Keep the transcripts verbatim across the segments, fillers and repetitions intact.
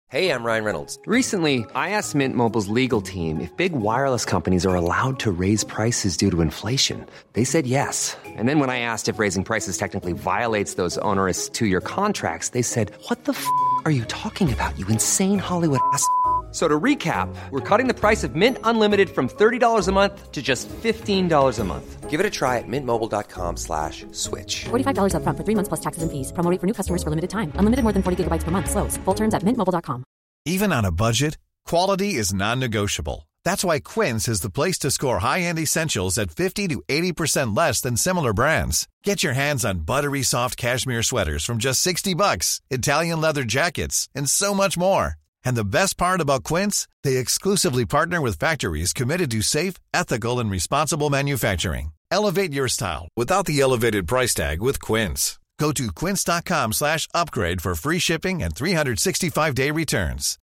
Hey, I'm Ryan Reynolds. Recently, I asked Mint Mobile's legal team if big wireless companies are allowed to raise prices due to inflation. They said yes. And then when I asked if raising prices technically violates those onerous two-year contracts, they said, what the f*** are you talking about, you insane Hollywood ass f- So to recap, we're cutting the price of Mint Unlimited from thirty dollars a month to just fifteen dollars a month. Give it a try at mintmobile.com slash switch. forty-five dollars up front for three months plus taxes and fees. Promo rate for new customers for limited time. Unlimited more than forty gigabytes per month. Slows full terms at mint mobile dot com. Even on a budget, quality is non-negotiable. That's why Quince is the place to score high-end essentials at fifty to eighty percent less than similar brands. Get your hands on buttery soft cashmere sweaters from just sixty bucks, Italian leather jackets, and so much more. And the best part about Quince, they exclusively partner with factories committed to safe, ethical, and responsible manufacturing. Elevate your style without the elevated price tag with Quince. Go to quince.com slash upgrade for free shipping and three sixty-five day returns.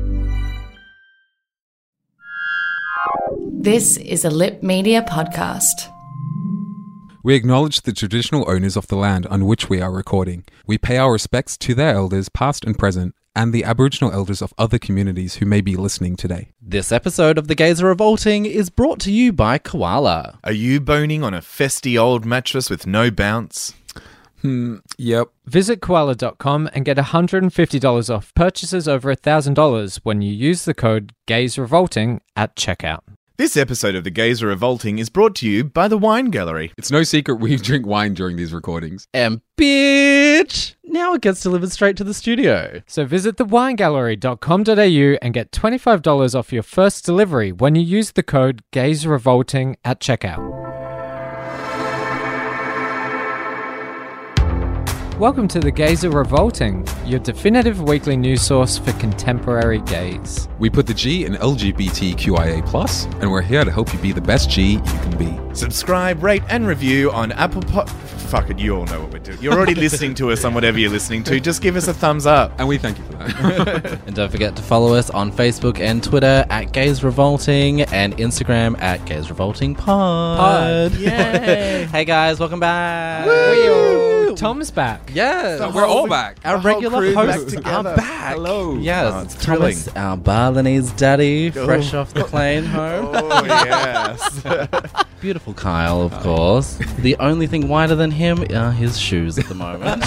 This is a Lip Media podcast. We acknowledge the traditional owners of the land on which we are recording. We pay our respects to their elders, past and present, and the Aboriginal elders of other communities who may be listening today. This episode of The Gays Are Revolting is brought to you by Koala. Are you boning on a festy old mattress with no bounce? Hmm, yep. Visit koala dot com and get one hundred fifty dollars off purchases over one thousand dollars when you use the code GAYSREVOLTING at checkout. This episode of The Gays Are Revolting is brought to you by The Wine Gallery. It's no secret we drink wine during these recordings. And bitch, now it gets delivered straight to the studio. So visit the wine gallery dot com dot a u and get twenty-five dollars off your first delivery when you use the code GAYSREVOLTING at checkout. Welcome to The Gays Are Revolting, your definitive weekly news source for contemporary gays. We put the G in L G B T Q I A plus, and we're here to help you be the best G you can be. Subscribe, rate, and review on Apple Pod... Fuck it, you all know what we're doing. You're already listening to us on whatever you're listening to. Just give us a thumbs up. And we thank you for that. And don't forget to follow us on Facebook and Twitter at Gays Revolting and Instagram at Gays Revolting Pod. Pod. Yay! Hey guys, welcome back. Woo! Tom's back. Yeah, we're all back. Our The whole regular crew hosts back are together. back. Hello. Yes, Oh, it's it's Thomas, our Balinese daddy, fresh off the plane home. Oh, yes. Beautiful Kyle, of course. The only thing whiter than him are his shoes at the moment.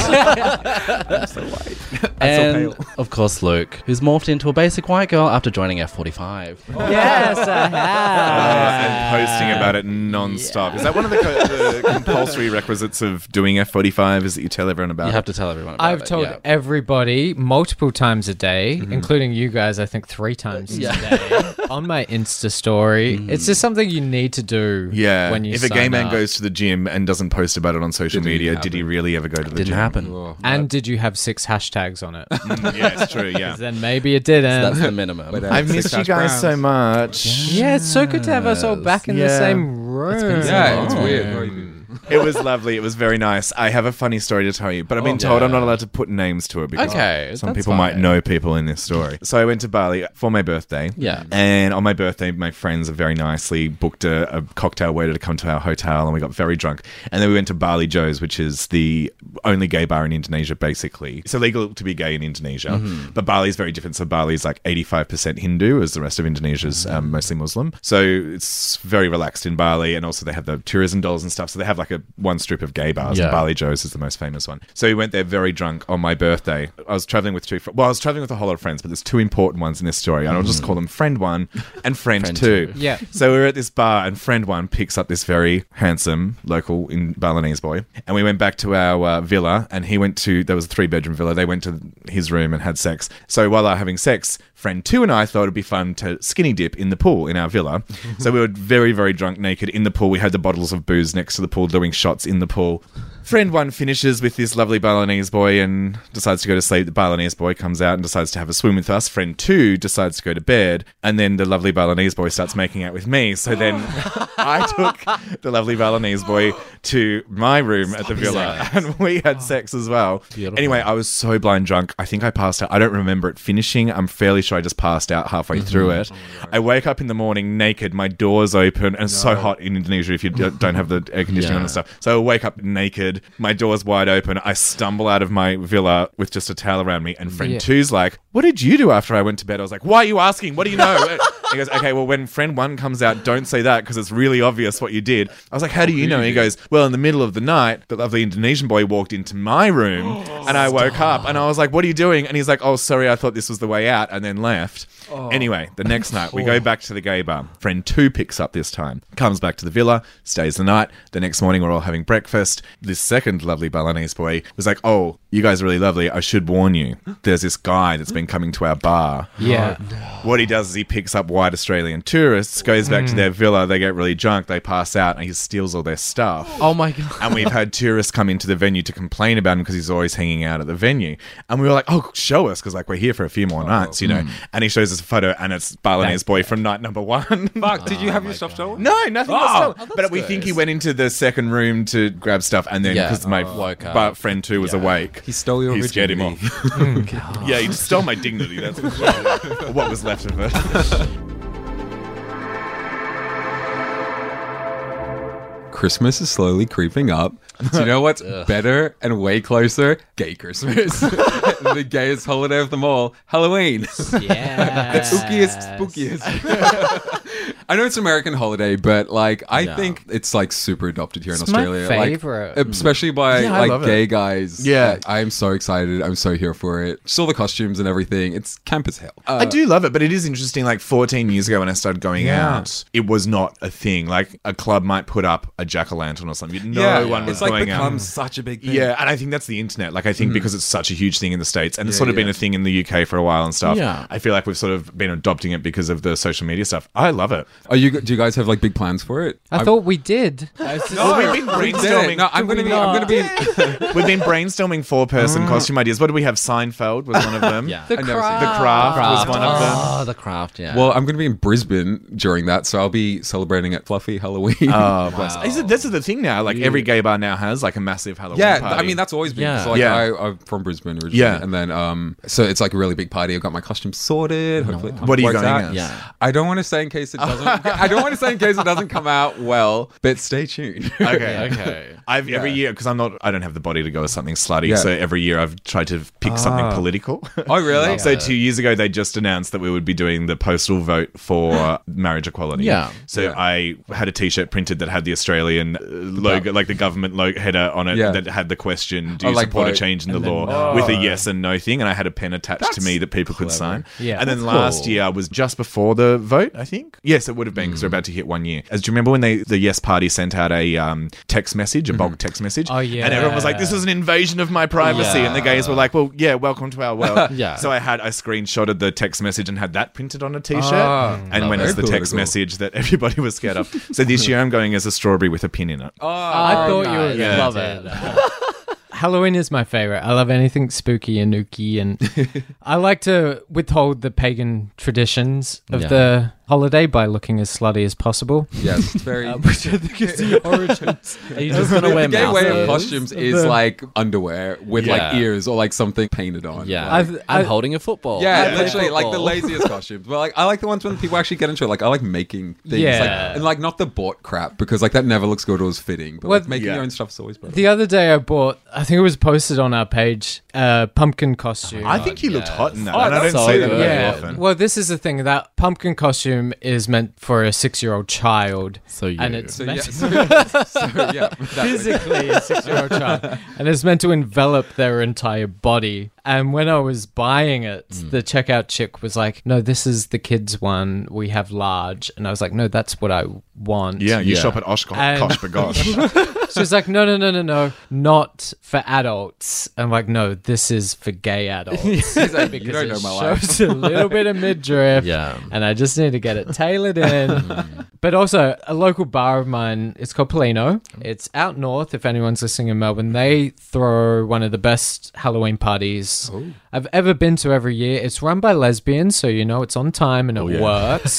I'm so white. And, of course, Luke, who's morphed into a basic white girl after joining F forty-five. Yes, I Uh, have. and posting about it non-stop. Is that one of the, co- the compulsory requisites of doing F forty-five is that you tell everyone about You it? have to tell everyone about I've it. told yeah. everybody multiple times a day, Mm-hmm. including you guys, I think three times Yeah. a day, on my Insta story. It's just something you need to do Yeah. when you if a gay sign man up. goes to the gym and doesn't post about it on social Didn't media, happen. did he really ever go to the Didn't gym? happen. Oh. And did you have six hashtags on it? Mm, yeah, it's true, yeah. Then maybe it didn't. That's the minimum. But, uh, I've missed Six you hash guys browns. so much. Yeah, it's so good to have us all back in the Yeah. same room. Yeah, it's Oh. weird. It was lovely. It was very nice. I have a funny story to tell you, but I've been told yeah. I'm not allowed to put names to it because Okay, some that's people might fine. know people in this story. So I went to Bali for my birthday. Yeah. And on my birthday, my friends very nicely booked a, a cocktail waiter to come to our hotel, and we got very drunk. And then we went to Bali Joe's, which is the only gay bar in Indonesia, basically. It's illegal to be gay in Indonesia, Mm-hmm. but Bali's very different. So Bali's like eighty-five percent Hindu, as the rest of Indonesia's Mm-hmm. um, mostly Muslim. So it's very relaxed in Bali, and also they have the tourism dolls and stuff. So they have like a one strip of gay bars, Yeah. and Bali Joe's is the most famous one. So we went there very drunk on my birthday. I was traveling with two fr- well, I was traveling with a whole lot of friends, but there's two important ones in this story, and I'll just call them friend one and friend, Friend two. two. Yeah. So we were at this bar, and friend one picks up this very handsome local in Balinese boy, and we went back to our uh, villa, and he went to, there was a three bedroom villa, they went to his room and had sex. So while they were having sex, friend two and I thought it'd be fun to skinny dip in the pool in our villa. So we were very, very drunk, naked in the pool. We had the bottles of booze next to the pool, doing shots in the pool. Friend one finishes with this lovely Balinese boy and decides to go to sleep. The Balinese boy comes out and decides to have a swim with us. Friend two decides to go to bed, and then the lovely Balinese boy starts making out with me. So then I took the lovely Balinese boy to my room at the villa, and we had sex as well. Beautiful. Anyway, I was so blind drunk. I think I passed out. I don't remember it finishing. I'm fairly sure I just passed out halfway Mm-hmm. through it. I wake up in the morning naked, my door's open, and it's so hot in Indonesia if you don't don't have the air conditioning Yeah. on and stuff. So I wake up naked, my door's wide open. I stumble out of my villa with just a towel around me, and friend Yeah. two's like, what did you do after I went to bed? I was like, why are you asking? What do you know? He goes, okay, well, when friend one comes out, don't say that because it's really obvious what you did. I was like, how do you know? And he goes, well, in the middle of the night, the lovely Indonesian boy walked into my room and I woke up and I was like, what are you doing? And he's like, oh, sorry, I thought this was the way out, and then left. Oh. Anyway, the next night, we go back to the gay bar. Friend two picks up this time, comes back to the villa, stays the night. The next morning, we're all having breakfast. This second lovely Balinese boy was like, oh, you guys are really lovely. I should warn you. There's this guy that's been coming to our bar. Yeah. What he does is he picks up white Australian tourists, goes back mm. to their villa, they get really drunk, they pass out, and he steals all their stuff. Oh my God. And we've had tourists come into the venue to complain about him because he's always hanging out at the venue. And we were like, oh, show us, because like we're here for a few more oh, nights, you know. Mm. And he shows us a photo, and it's Balinese boy from night number one. Fuck, did you have oh your stuff stolen? No, nothing was stolen. Oh, but we good. think he went into the second room to grab stuff, and then because Yeah. my Oh. Woke up. but friend two was Yeah. awake, He stole your he scared him virginity. off. Yeah, he stole my dignity. That's what, what was left of it. Christmas is slowly creeping up. Do you know what's better and way closer? Gay Christmas. The gayest holiday of them all, Halloween. Yeah. The spookiest, spookiest. I know it's an American holiday, but like I Yeah. think it's like super adopted here It's in my Australia. favorite. Like, especially by Yeah, I love like gay it. guys. Yeah. I am so excited. I'm so here for it. Just all the costumes and everything. It's camp as hell. Uh, I do love it, but it is interesting. Like fourteen years ago when I started going Yeah. out, it was not a thing. Like a club might put up a jack-o'-lantern or something. No yeah, one was it's like going become out. such a big thing. Yeah, and I think that's the internet. Like, I think because it's such a huge thing in the States, and it's Yeah, sort of been yeah. a thing in the U K for a while and stuff. Yeah. I feel like we've sort of been adopting it because of the social media stuff. I love it. Are you? Do you guys have like big plans for it? I thought we did. Well, we've been We did it. brainstorming. No, I'm gonna be. I'm gonna be. We've been brainstorming four-person costume ideas. What do we have? Seinfeld was one of them. Yeah. The I've never seen craft. The Craft, was one of them. Oh, the craft, yeah. Well, I'm going to be in Brisbane during that, so I'll be celebrating at Fluffy Halloween. Oh, bless. Is it, this is the thing now. Like every gay bar now has like a massive Halloween yeah, party. I mean that's always been. Yeah. So, like, Yeah. I, I'm from Brisbane originally, Yeah. and then um, so it's like a really big party. I've got my costume sorted. Hopefully, it What are you works going out. as? Yeah. I don't want to say in case it doesn't. I don't want to say in case it doesn't come out well, but stay tuned. Okay, Okay. I've every year because I'm not. I don't have the body to go as something slutty. Yeah. So every year I've tried to pick something Ah. political. Oh, really? So two years ago they just announced that we would be doing the postal vote for marriage equality. Yeah. So Yeah. I had a T-shirt printed that had the Australian uh, logo, like the government logo header on it, Yeah. that had the question: Do Oh, you like support a vote. change in the And then- law? With a yes and no thing, and I had a pen attached to me that people could sign. Yeah. And then That's last cool. year was just before the vote, I think. Yes, it would have been because we're about to hit one year. As do you remember when they the Yes Party sent out a um, text message, a bulk text message? Oh, yeah. And everyone was like, "This is an invasion of my privacy," Yeah. and the gays were like, "Well, yeah, welcome to our world." Yeah. So I had I screenshotted the text message and had that printed on a T-shirt, Ah, and went very as the text political. message that everybody was scared of. So this year I'm going as a strawberry with a pin in it. Oh, I thought you were nice. love it. Halloween is my favorite. I love anything spooky and nooky, and I like to withhold the pagan traditions of Yeah. the holiday by looking as slutty as possible. yes, it's very. Which I think is the origins. Are you just going to wear the gay way of mouths? costumes is The- like underwear with like Yeah. ears or like something painted on. Yeah. Like- I've- I'm I- holding a football. Yeah, I play literally, like the football. laziest costumes. But like, I like the ones when people actually get into it. Like, I like making things, Yeah. like, and like not the bought crap because like that never looks good or is fitting. But like Well, making yeah. your own stuff is always better. The other day I bought, I think it was posted on our page, a pumpkin costume. I think he looked yes. hot in that, Oh, and I don't that's say so that good. very yeah. often. Well, this is the thing. That pumpkin costume is meant for a six-year-old child. So you. And it's So meant yeah, to so, so, yeah, that way. physically a six-year-old child, and it's meant to envelop their entire body. And when I was buying it, the checkout chick was like, "No, this is the kids one. We have large." And I was like, "No, that's what I want." Yeah, you Yeah. shop at Oshkosh, And- Kosh Bagosh. She was like, "No, no, no, no, no, not for adults." I'm like, "No, this is for gay adults." He's like, you Because don't it know my life. shows a little bit of midriff, Yeah. and I just need to get it tailored in. But also, a local bar of mine, it's called Polino. It's out north, if anyone's listening in Melbourne. They throw one of the best Halloween parties I've ever been to every year. It's run by lesbians, so you know it's on time and it works.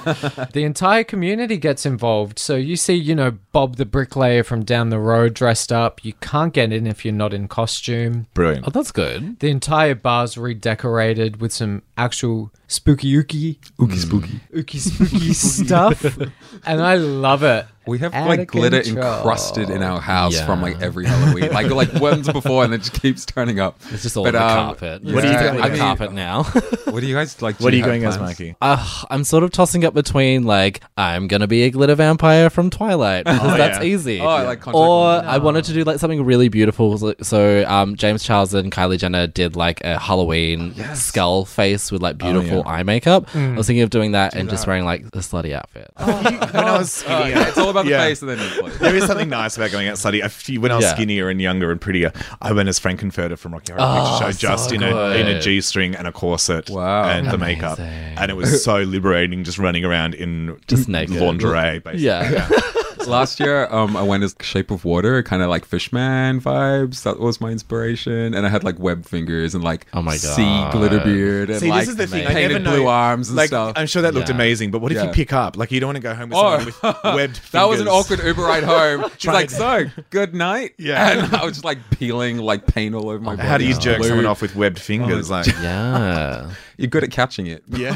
The entire community gets involved. So you see, you know, Bob the bricklayer from down the road dressed up. You can't get in if you're not in costume. Brilliant. Oh, that's good. The entire bar's redecorated with some actual spooky ooky, Ookie spooky. ooky spooky stuff. And I love it. We have Out like of glitter control. encrusted in our house Yeah. from like every Halloween, like like once before, and it just keeps turning up. It's just all But, on the um, carpet. yeah. What are you doing? on I the mean- carpet now? What do you guys like? do What are you have going as, plans? Mikey? Uh, I'm sort of tossing up between like I'm gonna be a glitter vampire from Twilight because Oh, that's yeah. easy. Oh, I like contact or lenses. I wanted to do like something really beautiful. So um, James Charles and Kylie Jenner did like a Halloween skull face with like beautiful eye makeup. I was thinking of doing that and just wearing like a slutty outfit. When I was Oh, skinnier, yeah, it's all about the Yeah. face and then the clothes. There is something nice about going out slutty. A few- When I was Yeah. skinnier and younger and prettier, I went as Frankenfurter from Rocky Horror Oh, Picture Show, just so in a in a good. G-string and a corset Wow. and the makeup, Amazing. and it was so liberating just running around in Just naked. lingerie, basically. Yeah. Last year, um, I went as Shape of Water, kind of like Fishman vibes. That was my inspiration, and I had like web fingers and like Oh my sea God. glitter beard and See, like this is the thing. I painted never know. blue arms and like, stuff. I'm sure that looked Yeah. amazing, but what if Yeah. you pick up? Like, you don't want to go home with Oh. someone with webbed fingers. That was an awkward Uber ride home. She's Trying like, to- "So, good night." Yeah. and I was just like peeling like paint all over my body. How do you It's jerk blue. someone off with webbed fingers? Oh, like, Yeah. You're good at catching it. yeah.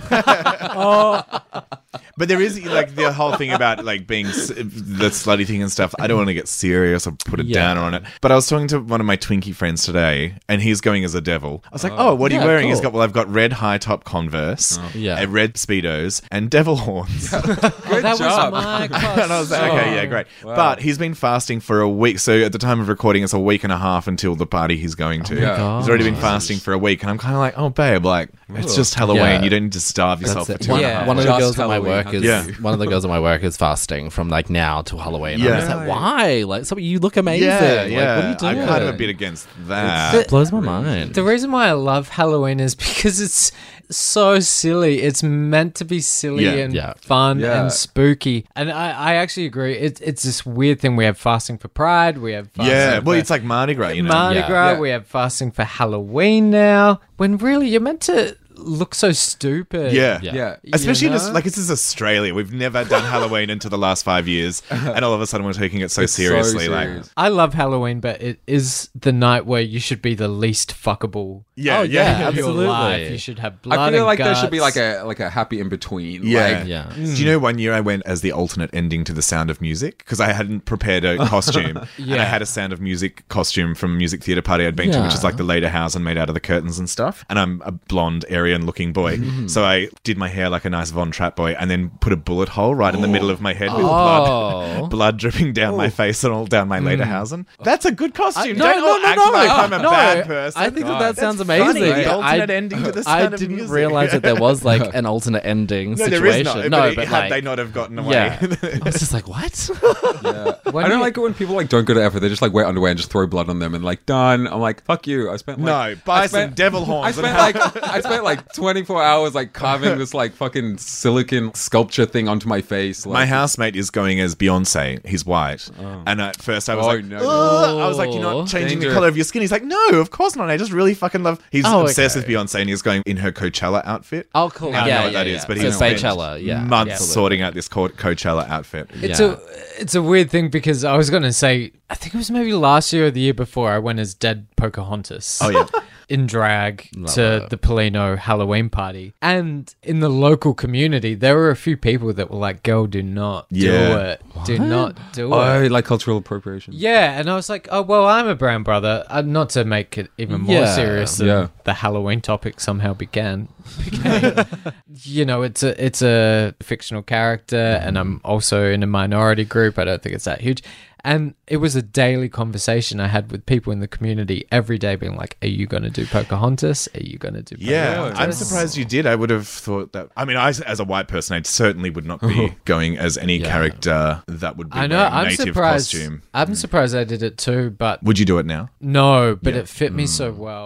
But there is like the whole thing about like being s- the slutty thing and stuff. I don't want to get serious or put a Yeah. downer on it. But I was talking to one of my Twinkie friends today, and he's going as a devil. I was like, "Oh, what are you Yeah, wearing?" He's cool. got, "Well, I've got red high top Converse, Yeah. and red speedos, and devil horns." Good that job. was my And I was like, "Okay, yeah, great." But he's been fasting for a week. So at the time of recording, it's a week and a half until the party he's going to. Yeah. He's already been fasting for a week, and I'm kind of like, "Oh, babe, like it's just Halloween. Yeah. You don't need to starve yourself That's for it. two One, and a Yeah. half one of the Just girls at my Halloween, work is yeah. one of the girls at my work is fasting from like now till Halloween. I'm just like, Yeah. why? Like, so you look amazing. Yeah, Like, yeah. what are you doing? I'm kind of a bit against that. It blows my mind. The reason why I love Halloween is because it's so silly. It's meant to be silly Yeah. and Yeah. fun Yeah. and spooky. And I, I actually agree. It's it's this weird thing. We have fasting for Pride. We have fasting Yeah, well, for it's like Mardi Gras, you know. Mardi Yeah. Gras. Yeah. We have fasting for Halloween now. When really you're meant to look so stupid. Yeah. Yeah. Yeah. Especially You in this, know? like this is Australia. We've never done Halloween until the last five years, and all of a sudden we're taking it so It's so seriously. serious. I love Halloween, but it is the night where you should be the least fuckable. yeah, Oh, yeah, yeah. of your absolutely. life. You should have blood. I feel and like there should be guts. like a like a happy in between. Yeah. Like, Yeah. Do you know one year I went as the alternate ending to The Sound of Music because I hadn't prepared a costume, and I Yeah. had a Sound of Music costume from a music theatre party I'd been to, which Yeah. is like the Lederhausen made out of the curtains and stuff. And I'm a blonde Aryan-looking boy, so I did my hair like a nice Von Trapp boy, and then put a bullet hole right in the middle of my head with blood, Oh. blood dripping down my face and all down my Lederhausen. That's a good costume. no, Don't no, all no, act no. like I'm a No, bad person. I think that that That's sounds funny. amazing. The I- alternate ending to The I Sound of didn't Music. realize that there was like an alternate ending No, situation. there is not. no, but, but had like, they not have gotten away. yeah. I was just like, what? Yeah. When I don't you- like it when people like don't go to effort. They just like wear underwear and just throw blood on them and like done. I'm like, fuck you. I spent like, No, buy I some spent- devil horns I and spent have- like I spent like twenty-four hours like carving this like fucking silicon sculpture thing onto my face. Like, My housemate is going as Beyonce. He's white. And at first I was Oh, like, no, "Ugh." no. I was like, you're not changing Danger. the color of your skin. He's like, no, of course not. I just really fucking love. He's Oh, obsessed okay. with Beyonce and he's going in her Coachella outfit. Oh, cool. I don't yeah, know what yeah, that is, yeah. but so he's spent Coachella, yeah. months Yeah. sorting out this Co- Coachella outfit. It's Yeah. a it's a weird thing because I was going to say I think it was maybe last year or the year before I went as dead Pocahontas. Oh, yeah. In drag Love to it. the Polino Halloween party. And in the local community, there were a few people that were like, girl, do not do Yeah. it. Do not do Oh, it. like cultural appropriation. Yeah, and I was like, oh, well, I'm a brown brother. Uh, not to make it even more Yeah. serious than Yeah. the Halloween topic somehow began. became. You know, it's a it's a fictional character, and I'm also in a minority group. I don't think it's that huge. And it was a daily conversation I had with people in the community every day being like, are you going to do Pocahontas? Are you going to do Yeah, Pocahontas? I'm surprised you did. I would have thought that. I mean, I, as a white person, I certainly would not be going as any Yeah. character that would be I know, wearing I'm native surprised. costume. I'm surprised I did it too, but Would you do it now? no, but Yeah. it fit me so well.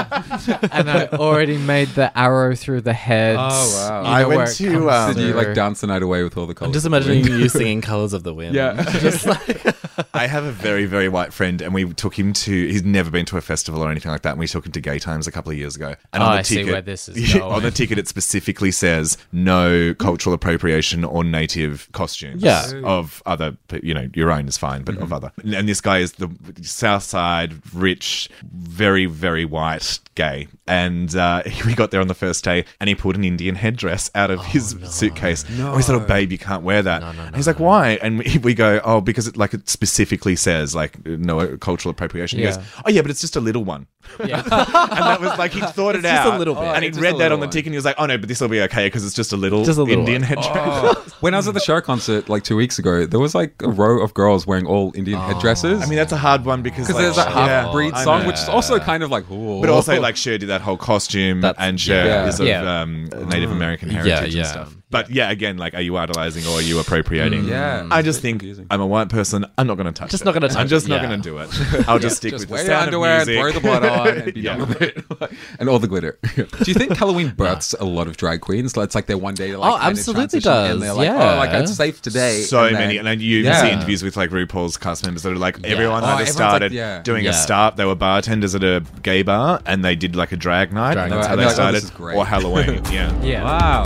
And I already made the arrow through the head. Oh, wow. You I know went where it to, comes um, Did you through. like dance the night away with all the colors? I'm just imagining you singing Colors of the Wind. Yeah. Just like I have a very, very white friend, and we took him to. He's never been to a festival or anything like that. And we took him to Gay Times a couple of years ago. And Oh, on the I see ticket, where this is going. on the ticket, it specifically says no cultural appropriation or native costumes. Yeah. Of other, you know, your own is fine, but of other. And this guy is the South Side, rich, very, very white gay. And uh, we got there on the first day, and he pulled an Indian headdress out of his suitcase. No. Oh, he said, "Oh, babe, you can't wear that." No, no, no, and he's like, "Why?" And we, we go, "Oh, because it like it specifically says like no cultural appropriation." He Yeah. goes, "Oh yeah, but it's just a little one." Yeah. And that was like he thought it It's just out a little bit. and he It's just read a that little on the one. ticket, and he was like, "Oh no, but this will be okay because it's just a little, Just a little Indian one. headdress." When I was at the show concert like two weeks ago, there was like a row of girls wearing all Indian headdresses. I mean, that's a hard one because because like, there's that yeah, half-breed I song, know. which is also kind of like, ooh. But also, like, Cher did that whole costume, That's- and Cher yeah. is of Yeah. um, Native American Yeah, heritage yeah. and stuff. But yeah, again, like, are you idolizing or are you appropriating? Yeah. I just It's think confusing. I'm a white person. I'm not going to touch Just it. not gonna touch I'm just it, not yeah. going to do it. I'll just stick just with wear the your sound underwear of and music. throw the blood on and be Yeah. done with it. And all the glitter. Do you think Halloween births a lot of drag queens? Like, it's like their one day to like Oh, kind of absolutely transition, does. And they're like, Yeah. oh, like it's safe today. So and many, then- and then you Yeah. see interviews with like RuPaul's cast members that are like, everyone Oh, either everyone's started like, yeah. doing Yeah. a start, they were bartenders at a gay bar, and they did like a drag night, Drag and that's night. how And they they're like, oh, started, this is great. or Halloween, yeah. Yeah. Wow.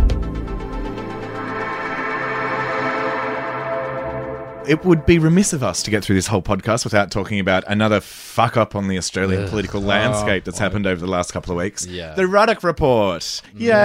It would be remiss of us to get through this whole podcast without talking about another fuck up on the Australian political landscape that's happened over the last couple of weeks. Yeah. The Ruddock Report.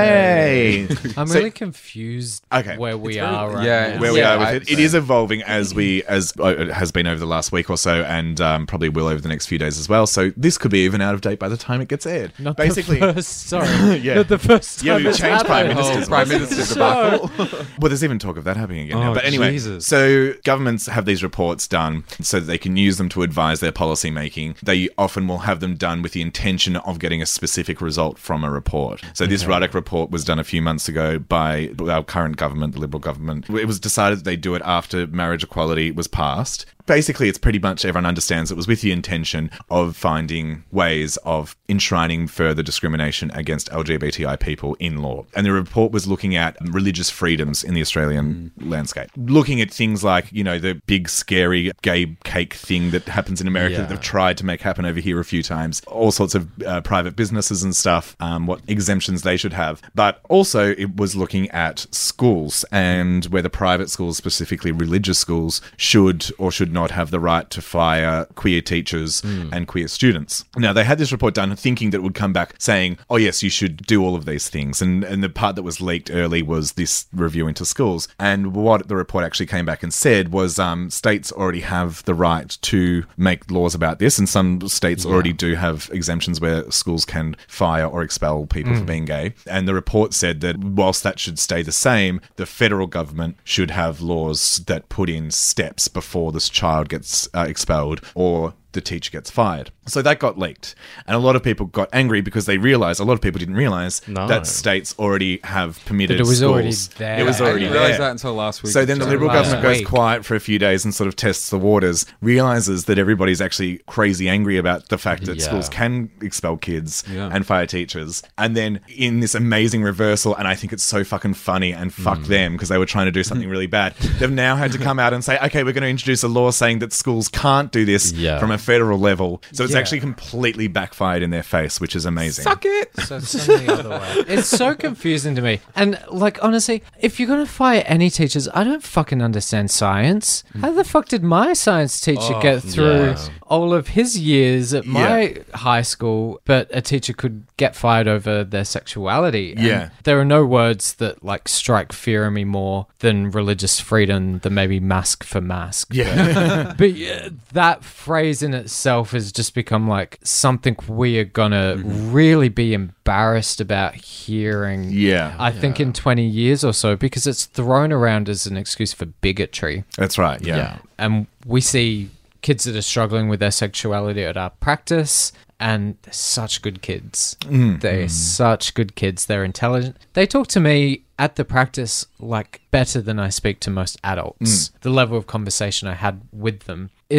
Yay! I'm So- really confused Okay. where we very- are right yeah, now. where we Yeah, are with I'd it. It say. is evolving as we as uh, it has been over the last week or so, and um, probably will over the next few days as well. So this could be even out of date by the time it gets aired. Not Basically, the first, sorry. Yeah. Not the first time yeah, we've it's changed prime happened. ministers. Prime once. Minister's debacle. Well, there's even talk of that happening again now. Oh, But anyway, Jesus. so governments have these reports done so that they can use them to advise their policy making. They often will have them done with the intention of getting a specific result from a report. So this Ruddock Report was done a few months ago by our current government, the Liberal government. It was decided that they do it after marriage equality was passed. Basically, it's pretty much everyone understands it was with the intention of finding ways of enshrining further discrimination against L G B T I people in law. And the report was looking at religious freedoms in the Australian landscape. Looking at things like, you know, the big scary gay cake thing that happens in America Yeah. that they've tried to make happen over here a few times. All sorts of uh, private businesses and stuff, um, what exemptions they should have. But also it was looking at schools and whether private schools, specifically religious schools, should or should not have the right to fire queer teachers and queer students. Now, they had this report done thinking that it would come back saying, oh yes, you should do all of these things. And, and the part that was leaked early was this review into schools. And what the report actually came back and said was um, states already have the right to make laws about this. And some states already do have exemptions where schools can fire or expel people for being gay. And the report said that whilst that should stay the same, the federal government should have laws that put in steps before this child gets uh, expelled or the teacher gets fired. So that got leaked. And a lot of people got angry because they realized, a lot of people didn't realize No. that states already have permitted That it was schools. already there. It was I already didn't realize there. that until last week. So then the Sorry. Liberal Last government goes week. quiet for a few days and sort of tests the waters, realizes that everybody's actually crazy angry about the fact that Yeah. schools can expel kids Yeah. and fire teachers. And then in this amazing reversal, and I think it's so fucking funny and fuck them because they were trying to do something really bad, they've now had to come out and say, okay, we're going to introduce a law saying that schools can't do this Yeah. from a federal level. So it's Yeah. actually completely backfired in their face, which is amazing. Suck it. So it's done the other way. It's so confusing to me. And like honestly, if you're gonna fire any teachers, I don't fucking understand science. How the fuck did my science teacher get through yeah. all of his years at my high school, but a teacher could get fired over their sexuality? And Yeah. there are no words that like strike fear in me more than religious freedom, than maybe mask for mask. Yeah. But yeah, that phrase in itself has just become like something we are gonna really be embarrassed about hearing. Yeah. I think in twenty years or so, because it's thrown around as an excuse for bigotry. That's right. Yeah. Yeah. And we see kids that are struggling with their sexuality at our practice, and they're such good kids. They're such good kids. They're intelligent. They talk to me at the practice like better than I speak to most adults. The level of conversation I had with them is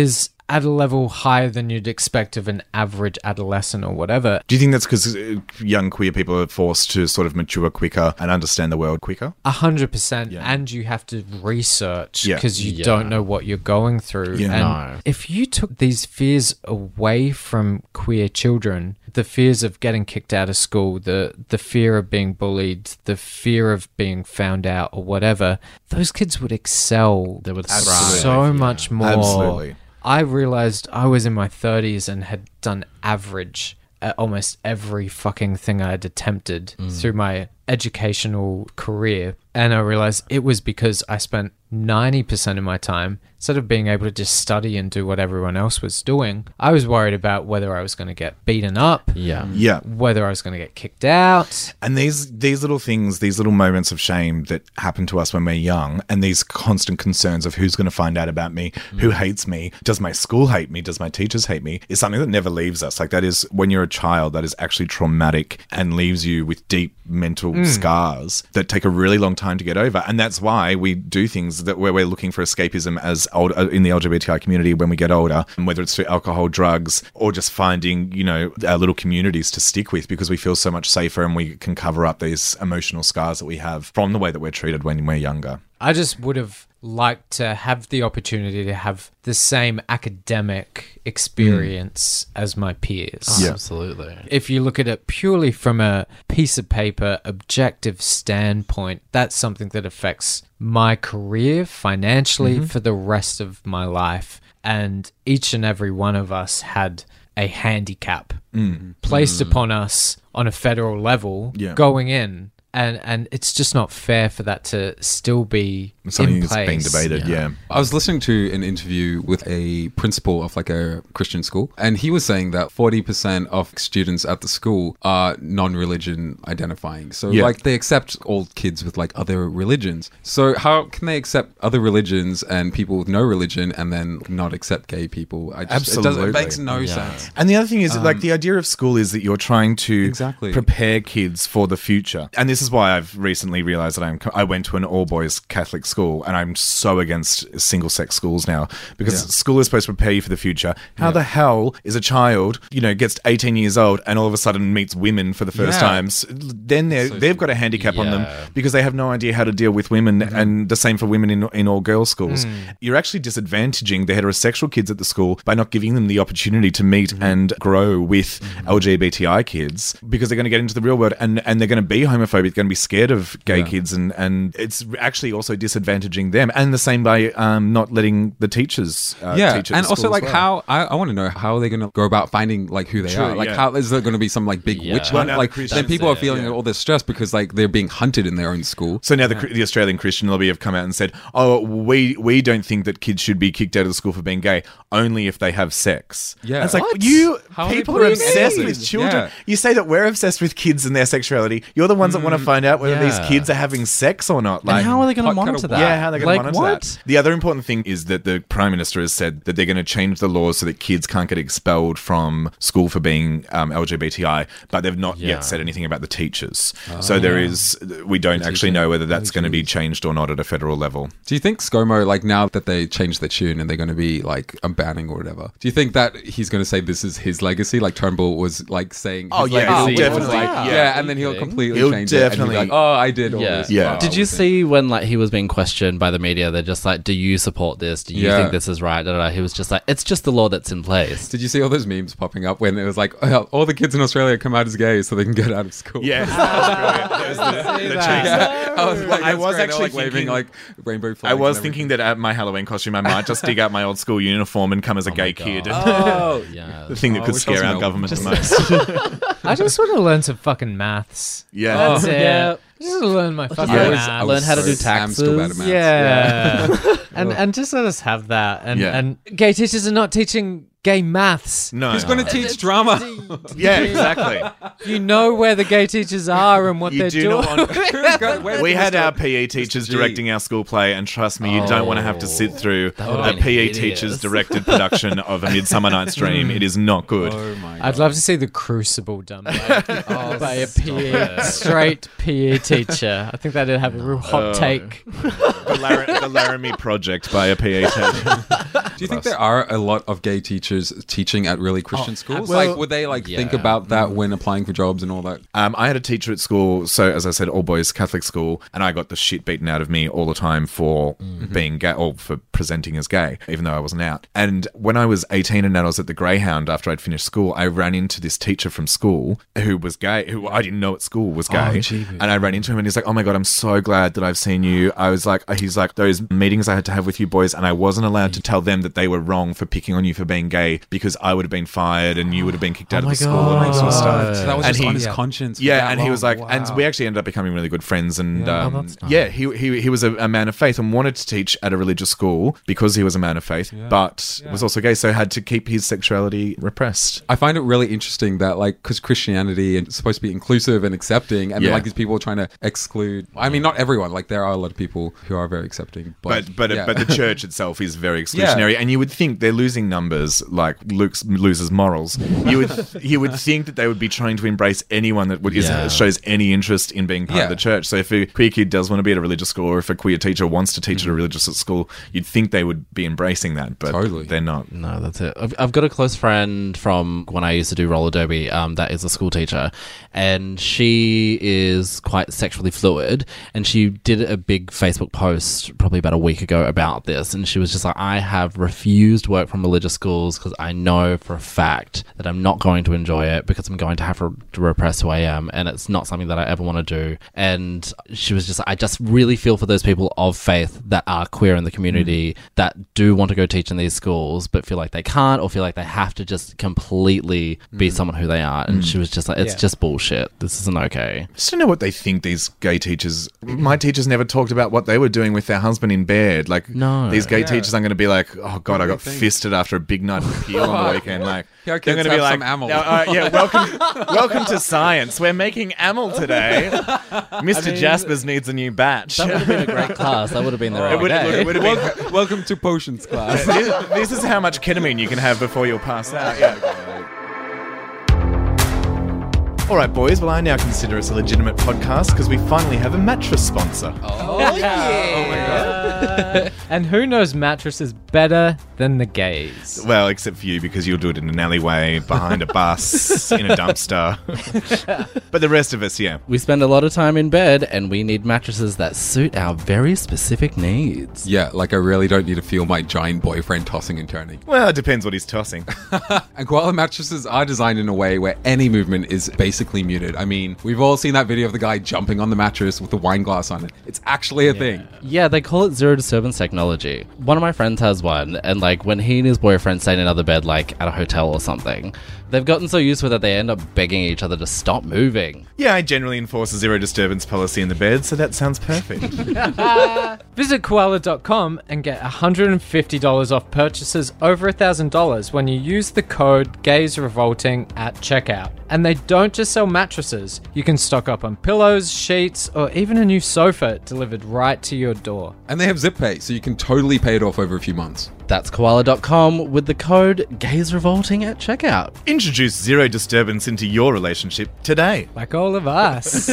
at a level higher than you'd expect of an average adolescent or whatever. Do you think that's because young queer people are forced to sort of mature quicker and understand the world quicker? A hundred percent. Yeah. And you have to research Yeah. because you Yeah. don't know what you're going through. Yeah. And No. if you took these fears away from queer children, the fears of getting kicked out of school, the the fear of being bullied, the fear of being found out or whatever, those kids would excel. They would Absolutely. so thrive, yeah. much more. Absolutely. I realized I was in my thirties and had done average at almost every fucking thing I had attempted through my educational career. And I realized it was because I spent ninety percent of my time, instead of being able to just study and do what everyone else was doing, I was worried about whether I was going to get beaten up, Yeah. Yeah. whether I was going to get kicked out. And these these little things, these little moments of shame that happen to us when we're young, and these constant concerns of who's going to find out about me, who hates me, does my school hate me, does my teachers hate me, is something that never leaves us. Like that is, when you're a child, that is actually traumatic and leaves you with deep mental scars that take a really long time to get over. And that's why we do things that where we're looking for escapism as old uh, in the L G B T I community when we get older, and whether it's through alcohol, drugs, or just finding, you know, our little communities to stick with, because we feel so much safer and we can cover up these emotional scars that we have from the way that we're treated when we're younger. I just would have liked to have the opportunity to have the same academic experience as my peers. Oh, absolutely. If you look at it purely from a piece of paper, objective standpoint, that's something that affects my career financially for the rest of my life. And each and every one of us had a handicap placed upon us on a federal level Yeah. going in. And and it's just not fair for that to still be Something in that's place. being debated, yeah. I was listening to an interview with a principal of like a Christian school, and he was saying that forty percent of students at the school are non-religion identifying. So Yeah. like they accept all kids with like other religions. So how can they accept other religions and people with no religion and then not accept gay people? I just, It, doesn't, Absolutely. it makes no sense. And the other thing is, like, the idea of school is that you're trying to Exactly. prepare kids for the future. And this is why I've recently realized that I'm, I went to an all-boys Catholic school, and I'm so against single-sex schools now, because Yeah. school is supposed to prepare you for the future. How the hell is a child, you know, gets eighteen years old and all of a sudden meets women for the first Yeah. time? S- Then they're, they've got a handicap on them Yeah. because they have no idea how to deal with women, Mm-hmm. and the same for women in, in all girls' schools. Mm. You're actually disadvantaging the heterosexual kids at the school by not giving them the opportunity to meet Mm-hmm. and grow with L G B T I kids, because they're going to get into the real world and, and they're going to be homophobic, going to be scared of gay Yeah. kids, and, and it's actually also disadvantaging them. And the same by um, not letting the teachers uh, yeah, teach at and the also school like as well. how I, I want to know how are they going to go about finding like who they True, are? Like yeah. how is there going to be some like big Yeah. witch Well, hunt? now the Like Christians then people are there, feeling yeah. all this stress because like they're being hunted in their own school. So now the, the Australian Christian lobby have come out and said, "Oh, we we don't think that kids should be kicked out of the school for being gay, only if they have sex." Yeah. And it's like What? you How are they people are putting obsessed it? with children. Yeah. You say that we're obsessed with kids and their sexuality. You're the ones that want to find out whether these yeah. kids are having sex or not. Like, And how are they going to what kind monitor of- that? yeah, how are they going like, to monitor what? that? The other important thing is that the Prime Minister has said that they're going to change the laws so that kids can't get expelled from school for being um, L G B T I, but they've not Yeah. yet said anything about the teachers. so there is, we don't actually know whether that's going to be changed or not at a federal level. Do you think ScoMo, like now that they changed the tune and they're going to be like a banning or whatever, do you think that he's going to say this is his legacy? Like Turnbull was like saying, Oh, his yeah, legacy he'll was definitely- like, yeah. yeah, and then he'll Thing. completely He'll change it and definitely- be like, oh, I did all Yeah. this. Yeah. wow, Did you thing. see when like he was being questioned by the media? They're just like, "Do you support this? Do you Yeah. think this is right?" Da, da, da. He was just like, "It's just the law that's in place." Did you see all those memes popping up when it was like, oh, all the kids in Australia come out as gay so they can get out of school? Yeah, that was brilliant. That was the- the change. Yeah. I was like, I that's was great. They're, actually like waving thinking- like rainbow flags. I was and thinking everything. that at my Halloween costume, I might just dig out my old school uniform and come as a gay kid. Oh, yeah. The thing that Oh, could which scare was our no- government just- the most. I just want to learn some fucking maths. Yeah. That's Oh, it. yeah. I just want to learn my fucking Yeah. I was- maths. I was Learn how to so- do I'm still bad at taxes. maths. Yeah. and and just let us have that. And Yeah. and gay teachers are not teaching gay maths. No. Who's going to teach drama? Yeah, exactly. You know where the gay teachers are and what You they're do doing. not want- Who's got- where's We had Mister our P E teachers G? directing our school play, and trust me, you don't want to have to sit through would've a been P E hideous. teacher's directed production of A Midsummer Night's Dream. It is not good. Oh my god. I'd love to see the Crucible done by, by a P E, straight P E teacher. I think that'd have a real hot take. The, Lar- the Laramie Project by a P E teacher. Do you with think us. there are a lot of gay teachers teaching at really Christian schools? like, would they like think yeah. about that when applying for jobs and all that? Um, I had a teacher at school, so as I said, all boys Catholic school, and I got the shit beaten out of me all the time for Mm-hmm. being gay or for presenting as gay, even though I wasn't out. And when I was eighteen and I was at the Greyhound after I'd finished school, I ran into this teacher from school who was gay, who I didn't know at school was gay. jeebus. And I ran into him and he's like, "Oh my God, I'm so glad that I've seen you." I was like, he's like, "Those meetings I had to have with you boys, and I wasn't allowed to tell them that they were wrong for picking on you for being gay because I would have been fired and you would have been kicked out of my the school and all that sort of stuff." So that was And just he- on his yeah. conscience. for Yeah, that and he long. was like, Wow. and we actually ended up becoming really good friends. And Yeah. um, Oh, that's nice. yeah, he he he was a, a man of faith and wanted to teach at a religious school because he was a man of faith, but was also gay, so had to keep his sexuality repressed. I find it really interesting that, like, because Christianity is supposed to be inclusive and accepting, and Yeah. then, like, these people are trying to exclude. I mean, not everyone. Like, there are a lot of people who are very accepting, but But but yeah. but the church itself is very exclusionary, and you would think they're losing numbers like Luke loses morals. You would you would think that they would be trying to embrace anyone that would, is, Yeah. shows any interest in being part Yeah. of the church. So if a queer kid does want to be at a religious school, or if a queer teacher wants to teach at a religious school, you'd think they would be embracing that, but Totally. they're not. No, that's it. I've, I've got a close friend from when I used to do roller derby um, that is a school teacher, and she is quite sexually fluid, and she did a big Facebook post probably about a week ago about this, and she was just like, I have refused work from religious schools because I know for a fact that I'm not going to enjoy it because I'm going to have to repress who I am, and it's not something that I ever want to do. And she was just like, I just really feel for those people of faith that are queer in the community that do want to go teach in these schools but feel like they can't, or feel like they have to just completely be someone who they are. And she was just like, it's Yeah. just bullshit. This isn't okay. I just don't know what they think, these gay teachers. My teachers never talked about what they were doing with their husband in bed. Like, No. these gay Yeah. teachers aren't going to be like, "Oh God, I got think? fisted after a big night of peel on the weekend." Like, Yeah, they're kids, going to be have like, some amyl. "No, uh, "Yeah, welcome, welcome to science. We're making amyl today. Mister Jaspers needs a new batch." That would have been a great class. That would have been the right It would- day. look, it would have been. welcome, welcome to potions class. this, this is how much ketamine you can have before you'll pass out. Yeah. All right, boys. Well, I now consider us a legitimate podcast because we finally have a mattress sponsor. Oh, yeah. And who knows mattresses better than the gays? Well, except for you, because you'll do it in an alleyway, behind a bus, in a dumpster. But the rest of us, yeah. We spend a lot of time in bed, and we need mattresses that suit our very specific needs. Yeah, like I really don't need to feel my giant boyfriend tossing and turning. Well, it depends what he's tossing. And koala mattresses are designed in a way where any movement is basically muted. I mean, we've all seen that video of the guy jumping on the mattress with the wine glass on it. It's actually a thing. Yeah, they call it zero disturbance technology. One of my friends has one, and like when he and his boyfriend stay in another bed, like at a hotel or something, they've gotten so used to it that they end up begging each other to stop moving. Yeah, I generally enforce a zero disturbance policy in the bed, so that sounds perfect. Visit koala dot com and get one hundred fifty dollars off purchases over one thousand dollars when you use the code GAYSREVOLTING at checkout. And they don't just sell mattresses. You can stock up on pillows, sheets, or even a new sofa delivered right to your door. And they have zip pay, so you can totally pay it off over a few months. That's koala dot com with the code GAYSREVOLTING at checkout. Introduce zero disturbance into your relationship today. Like all of us.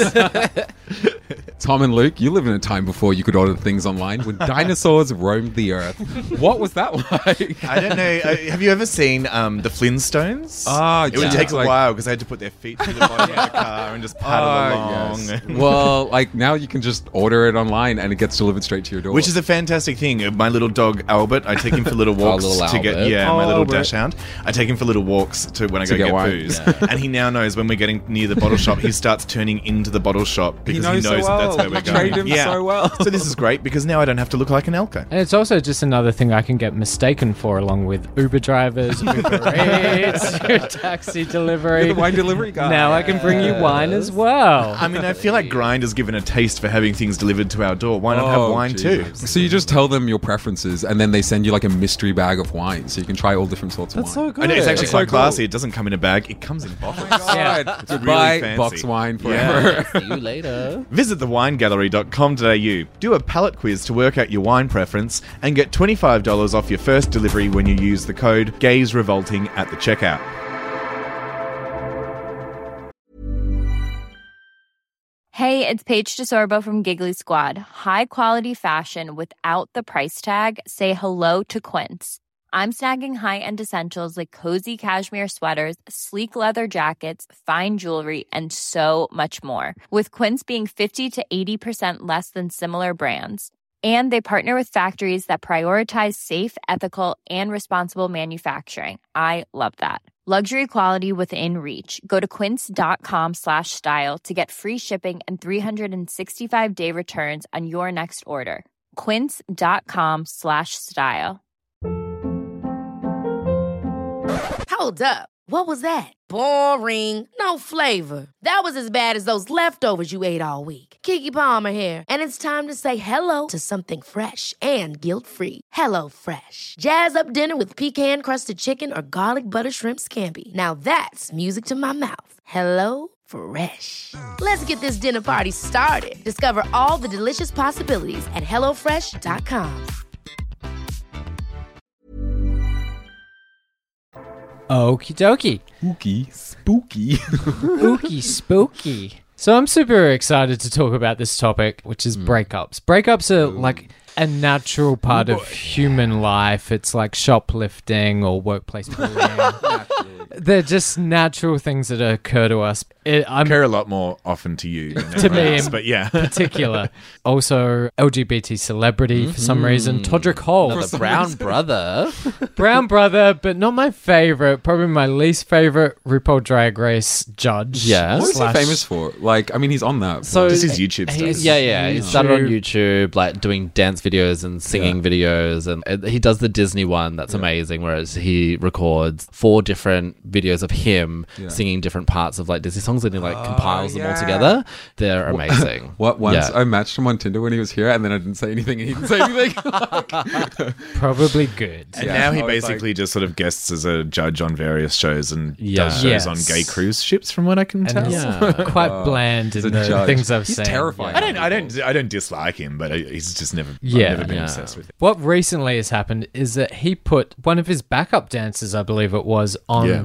Tom and Luke, you live in a time before you could order things online when dinosaurs roamed the earth. What was that like? I don't know. Uh, have you ever seen um, the Flintstones? Ah, it would yeah. take It's a like- while because they had to put their feet to the bottom of the car and just paddle Ah, along. yes. Well, like now you can just order it online and it gets delivered straight to your door. Which is a fantastic thing. Uh, My little dog Albert, I take him for little walks little to get Albert. yeah, Oh, my little Albert. dachshund. I take him for little walks to when I To go get get, wine. booze, and he now knows when we're getting near the bottle shop, he starts turning into the bottle shop because he knows, knows so that that's well. where we're You going. trained him yeah. so well. So this is great because now I don't have to look like an Elko. And it's also just another thing I can get mistaken for, along with Uber drivers, Uber Eats, your taxi delivery. You're the wine delivery guy. Now I can bring you wine as well. I mean, I feel like Grind has given a taste for having things delivered to our door. Why not have Oh, wine too? Jesus. So you just tell them your preferences and then they send you like a mystery bag of wine so you can try all different sorts of That's wine. so good. I know, it's actually That's quite so cool. classy. It doesn't come in a bag; it comes in bottles. Yeah. God. really Buy fancy. box wine Yeah. forever. See you later. Visit the wine gallery dot com dot a u. Do a palate quiz to work out your wine preference and get twenty-five dollars off your first delivery when you use the code GAYSREVOLTING at the checkout. Hey, it's Paige DeSorbo from Giggly Squad. High quality fashion without the price tag. Say hello to Quince. I'm snagging high-end essentials like cozy cashmere sweaters, sleek leather jackets, fine jewelry, and so much more. With Quince being fifty to eighty percent less than similar brands. And they partner with factories that prioritize safe, ethical, and responsible manufacturing. I love that. Luxury quality within reach. Go to quince.com slash style to get free shipping and three sixty-five day returns on your next order. Quince.com slash style. Hold up. What was that? Boring. No flavor. That was as bad as those leftovers you ate all week. Keke Palmer here, and it's time to say hello to something fresh and guilt-free. Hello Fresh. Jazz up dinner with pecan-crusted chicken or garlic butter shrimp scampi. Now that's music to my mouth. Hello Fresh. Let's get this dinner party started. Discover all the delicious possibilities at hello fresh dot com. Okie dokie. Spooky, spooky. Spooky, spooky. So I'm super excited to talk about this topic, which is breakups. Breakups are like a natural part of human life. It's like shoplifting or workplace bullying. They're just natural things that occur to us. It, I'm, Occur a lot more often to you than to me else, in but yeah. particular. Also, L G B T celebrity for some reason. Todrick Hall. The Brown brother. Brown brother, but not my favorite. Probably my least favorite RuPaul Drag Race judge. Yeah. What is slash- he famous for? Like, I mean, he's on that. So Just his YouTube stuff. he's- Yeah, yeah. He started on YouTube, like doing dance videos and singing Yeah. videos, and uh, he does the Disney one. That's amazing. Whereas he records four different videos of him Yeah. singing different parts of like Disney songs, and he like compiles them all yeah. together. They're amazing. What once Yeah. I matched him on Tinder when he was here, and then I didn't say anything, and he didn't say anything. Probably good. And Yeah. now he I was basically just sort of guests as a judge on various shows and Yeah. does shows Yes. on gay cruise ships, from what I can And tell. he's Yeah. quite bland He's in a the judge. things I've He's seen. terrifying. I don't, I don't, I don't dislike him, but I, he's just never, Yeah. I've never been Yeah. obsessed with him. What recently has happened is that he put one of his backup dancers, I believe it was, on Yeah.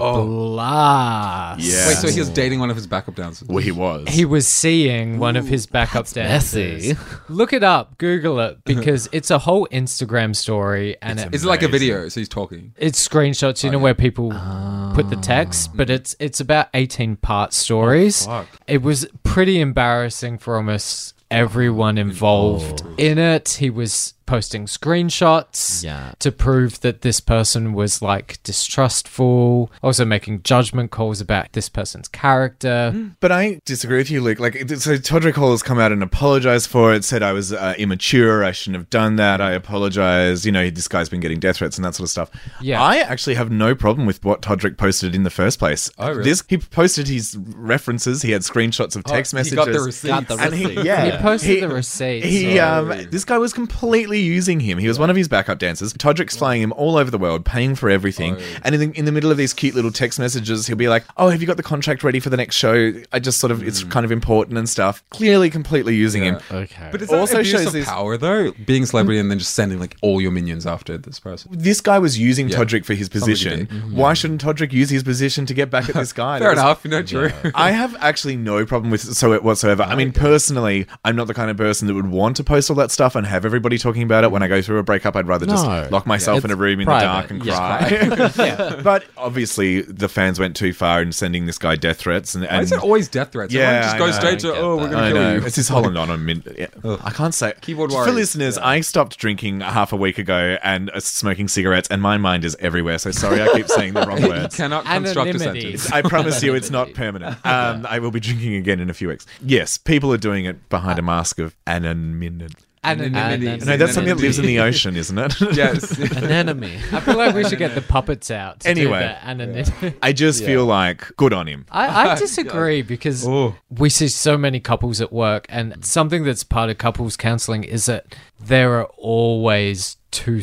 blast. Yeah. Wait, so he was dating one of his backup dancers? Well, he was. He was seeing one of his backup dancers. messy. Look it up, Google it, because it's a whole Instagram story, and it, Is it like a Amazing. video? So he's talking. it's screenshots. You know where people put the text, but it's it's about eighteen part stories. It was pretty embarrassing for almost everyone involved in it. He was posting screenshots Yeah. to prove that this person was like distrustful, also making judgment calls about this person's character. But I disagree with you, Luke. Like, it- so Todrick Hall has come out and apologized for it, said I was uh, immature, I shouldn't have done that, I apologize. You know, this guy's been getting death threats and that sort of stuff. Yeah. I actually have no problem with what Todrick posted in the first place. Oh, really? This, he posted his references, he had screenshots of text he messages. got the receipts. Got the And he, receipts. yeah, He posted the receipts. He, so- um, this guy was completely using him. He was one of his backup dancers. Todrick's flying him all over the world, paying for everything. And in the, in the middle of these cute little text messages, he'll be like, "Oh, have you got the contract ready for the next show? I just sort of, it's kind of important and stuff." Clearly, completely using him. Okay. But is that Also abuse shows of this- power though? Being a celebrity and then just sending like all your minions after this person. This guy was using Yeah. Todrick for his Sounds like he position. did. Why shouldn't Todrick use his position to get back at this guy? Fair That was- enough. No, true. I have actually no problem with it so whatsoever. I mean, personally, I'm not the kind of person that would want to post all that stuff and have everybody talking about it. When I go through a breakup, I'd rather just No. lock myself Yeah. in a room in Private. the dark and Yeah. cry. But obviously, the fans went too far in sending this guy death threats. And, Why and is it always death threats? Yeah, Everyone just I goes know. straight to, I get oh, we're that. going I to kill know. you. It's this whole anonymous. Yeah. I can't say. Keyboard For warriors. listeners, I stopped drinking half a week ago and uh, smoking cigarettes, and my mind is everywhere. So sorry, I keep saying the wrong You words. cannot construct a Anonymity. sentence. I promise you, it's not permanent. Um, I will be drinking again in a few weeks. Yes, people are doing it behind a mask of anonymity. Anonymity. Anonymity. No, that's something that lives in the ocean, isn't it? Yes. An enemy. I feel like we should get the puppets out to Anyway. do that anonymity. I just feel like good on him. I, I disagree because Oh. we see so many couples at work, and something that's part of couples counseling is that there are always two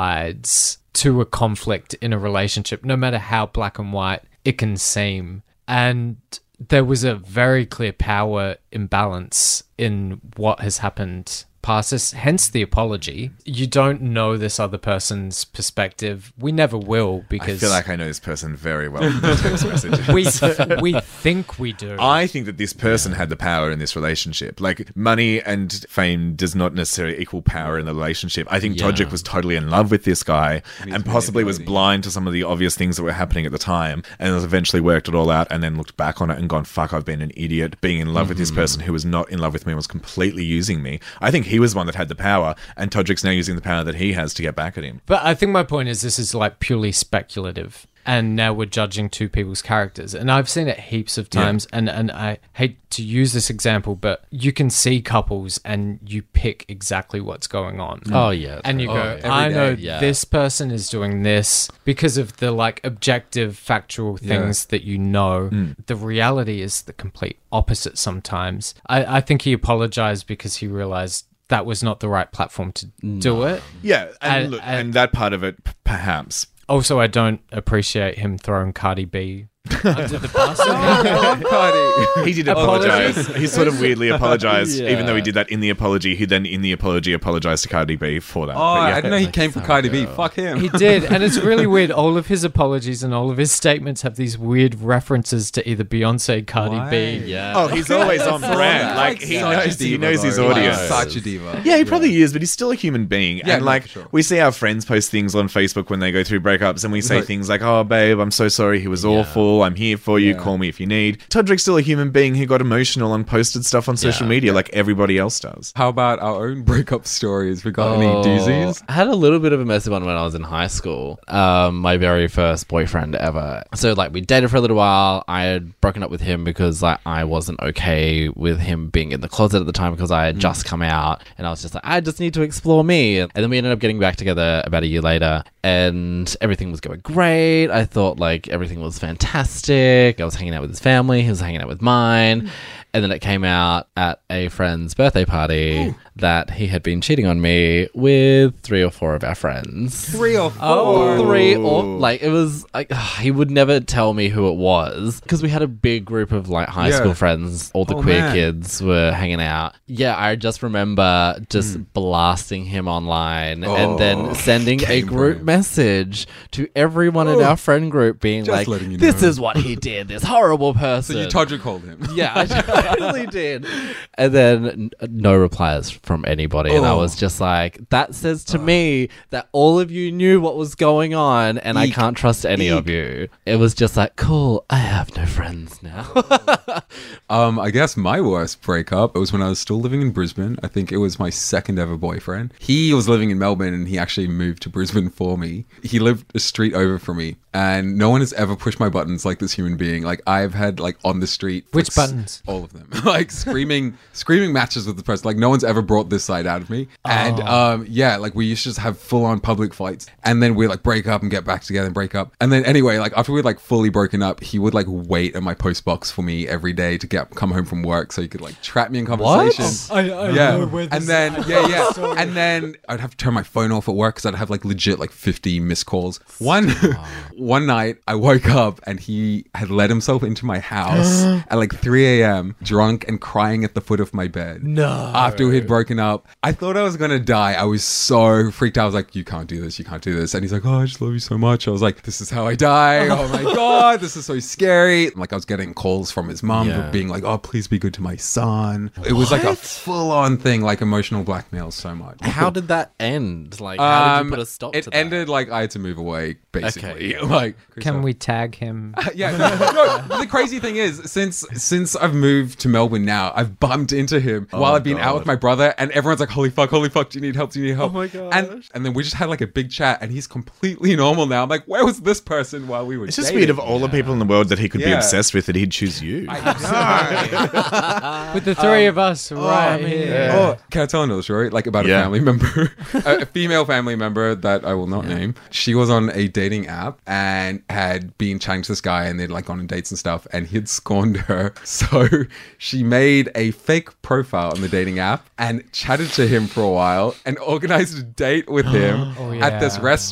sides to a conflict in a relationship, no matter how black and white it can seem. And there was a very clear power imbalance in what has happened past this, hence the apology. You don't know this other person's perspective. We never will because... I feel like I know this person very well from the text messages. we, we think we do. I think that this person had the power in this relationship. Like, money and fame does not necessarily equal power in the relationship. I think Yeah. Todrick was totally in love with this guy And and, he's possibly was manipulating. blind to some of the obvious things that were happening at the time and has eventually worked it all out and then looked back on it and gone, fuck, I've been an idiot being in love with this person who was not in love with me and was completely using me. I think he was the one that had the power, and Todrick's now using the power that he has to get back at him. But I think my point is this is like purely speculative. And now we're judging two people's characters. And I've seen it heaps of times. Yeah. And, and I hate to use this example, but you can see couples and you pick exactly what's going on. Oh, yeah. And you Oh, go, every I day. know Yeah. this person is doing this because of the like objective, factual things that you know. Mm. The reality is the complete opposite sometimes. I, I think he apologized because he realized that was not the right platform to do it. Yeah, and, And- look, and- and that part of it, p- perhaps. Also, I don't appreciate him throwing Cardi B under the bus. He did apologize. Apology. He sort of weirdly apologized, Yeah. even though he did that in the apology. He then, in the apology, apologized to Cardi B for that. Oh, But yeah. I didn't know he came for Cardi B. Fuck him. He did, and it's really weird. All of his apologies and all of his statements have these weird references to either Beyonce, Cardi Why? B. Yeah. Oh, he's always on brand. Like, he Such a knows, he diva, knows his though. Like, audience. such a diva. Yeah, he probably is, but he's still a human being. Yeah, and no, like, for sure. we see our friends post things on Facebook when they go through breakups, and we say Right. things like, "Oh, babe, I'm so sorry. He was awful. I'm here for you. Yeah. Call me if you need." Todrick's still a human being who got emotional and posted stuff on social Yeah. media like everybody else does. How about our own breakup stories? We got any doozies? I had a little bit of a messy one when I was in high school. Um, my very first boyfriend ever. So like we dated for a little while. I had broken up with him because like I wasn't okay with him being in the closet at the time because I had just come out and I was just like, I just need to explore me. And then we ended up getting back together about a year later and everything was going great. I thought like everything was fantastic. I was hanging out with his family. He was hanging out with mine. And then it came out at a friend's birthday party Ooh. that he had been cheating on me with three or four of our friends. Three or four? Oh, three or like it was like ugh, he would never tell me who it was because we had a big group of like high Yeah. school friends. All the Oh, queer man. kids were hanging out. Yeah, I just remember just Mm. blasting him online Oh, and then sending a came for group him. message to everyone in our friend group being Just like, letting you "This know." is what he did. This horrible person." So you Todrick called him. Yeah, I totally did. And then n- no replies from anybody. And I Oh. was just like, that says to me that all of you knew what was going on and I Eek. can't trust any of you. It was just like, cool, I have no friends now. Um, I guess my worst breakup, it was when I was still living in Brisbane. I think it was my second ever boyfriend. He was living in Melbourne and he actually moved to Brisbane for me. He lived a street over from me and no one has ever pushed my buttons like this human being. Like I've had like on the street. Which s- buttons? All of them. Like screaming, screaming matches with the person. Like no one's ever brought this side out of me. And um, yeah, like we used to just have full on public fights and then we like break up and get back together and break up. And then anyway, like after we'd like fully broken up, he would like wait at my post box for me every day to get come home from work so he could like trap me in conversation. I, I yeah. know where this And then is. yeah, yeah. And then I'd have to turn my phone off at work because I'd have like legit like fifty missed calls. One one night I woke up and he had let himself into my house at like three a.m. drunk and crying at the foot of my bed. No. After we'd broken up, I thought I was gonna die. I was so freaked out. I was like, "You can't do this. You can't do this." And he's like, "Oh, I just love you so much." I was like, "This is how I die. Oh my god, this is so scary." Like I was getting calls from his mum Yeah. being like, "Oh, please be good to my son." It was like a full-on thing, like emotional blackmail so much. How did that end? Like, how did Um, you put a stop it to that? ended like I had to move away, basically. Okay. Like, Can we tag him? yeah, no, no, but the crazy thing is, since since I've moved to Melbourne now, I've bumped into him while I've been out with my brother, and everyone's like, "Holy fuck, holy fuck, do you need help? Do you need help?" Oh my gosh. And and then we just had like a big chat, and he's completely normal now. I'm like, where was this person while we were? It's just dating? weird of all the people in the world that he could be Yeah. obsessed with that he'd choose you. With the three of us right man. here. Oh, can I tell another story? Like about Yeah. a family member, a, a female family member that I will not name. She was on a dating app and had been chatting to this guy, and they'd like gone on dates and stuff, and he'd scorned her. So she made a fake profile on the dating app and chatted to him for a while and organized a date with him Oh, at this yeah. restaurant.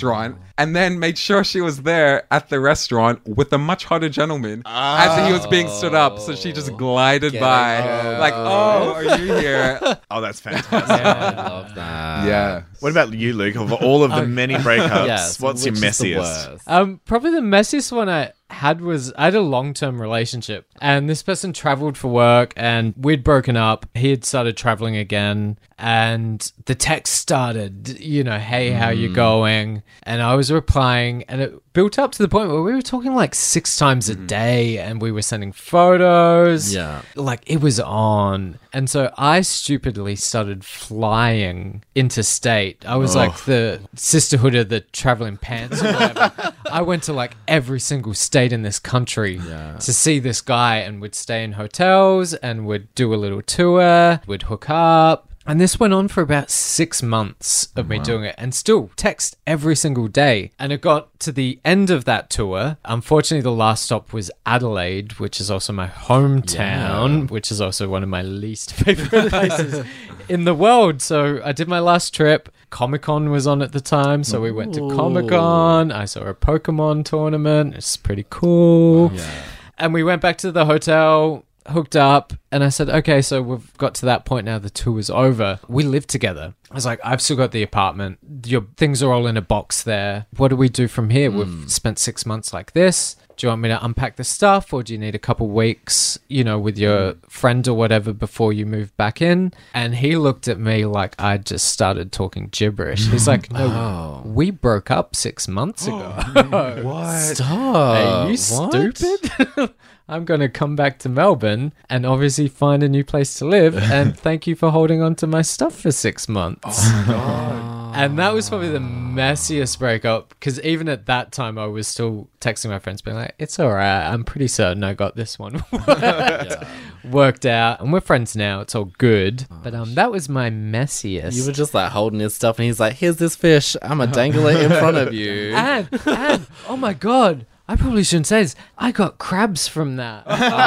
and then made sure she was there at the restaurant with a much hotter gentleman as he was being stood up. So she just glided by, it. like, "Oh, are you here?" Oh, that's fantastic. I love that. Yeah. What about you, Luke? Of all of the many breakups, Yes, what's your which is the messiest? worst? Um, probably the messiest one I had was I had a long-term relationship, and this person traveled for work, and we'd broken up. He had started traveling again, and the text started, you know, "Hey, how you going?" And I was replying, and it built up to the point where we were talking like six times a day, and we were sending photos. Yeah. Like it was on. And so I stupidly started flying interstate. I was like the sisterhood of the traveling pants or whatever. I went to like every single state in this country to see this guy, and would stay in hotels and would do a little tour, would hook up. And this went on for about six months of me doing it, and still text every single day. And it got to the end of that tour. Unfortunately, the last stop was Adelaide, which is also my hometown, which is also one of my least favorite places in the world. So I did my last trip. Comic-Con was on at the time, so we went to Comic-Con. I saw a Pokemon tournament. It's pretty cool. And we went back to the hotel, hooked up, and I said, okay, so we've got to that point now, the tour is over. We live together. I was like, I've still got the apartment. Your things are all in a box there. What do we do from here? Mm. We've spent six months like this. Do you want me to unpack the stuff, or do you need a couple weeks, you know, with your friend or whatever before you move back in? And he looked at me like I just started talking gibberish. He's like, no, Oh. we broke up six months ago. What? Stop. Are you What? stupid? I'm going to come back to Melbourne and obviously find a new place to live. And thank you for holding on to my stuff for six months. Oh my God. And that was probably the messiest breakup, because even at that time, I was still texting my friends being like, it's all right. I'm pretty certain I got this one Yeah. worked out. And we're friends now. It's all good. But um, that was my messiest. You were just like holding his stuff, and he's like, "Here's this fish. I'm gonna dangle it in front of you." And, and, oh my God. I probably shouldn't say this. I got crabs from that.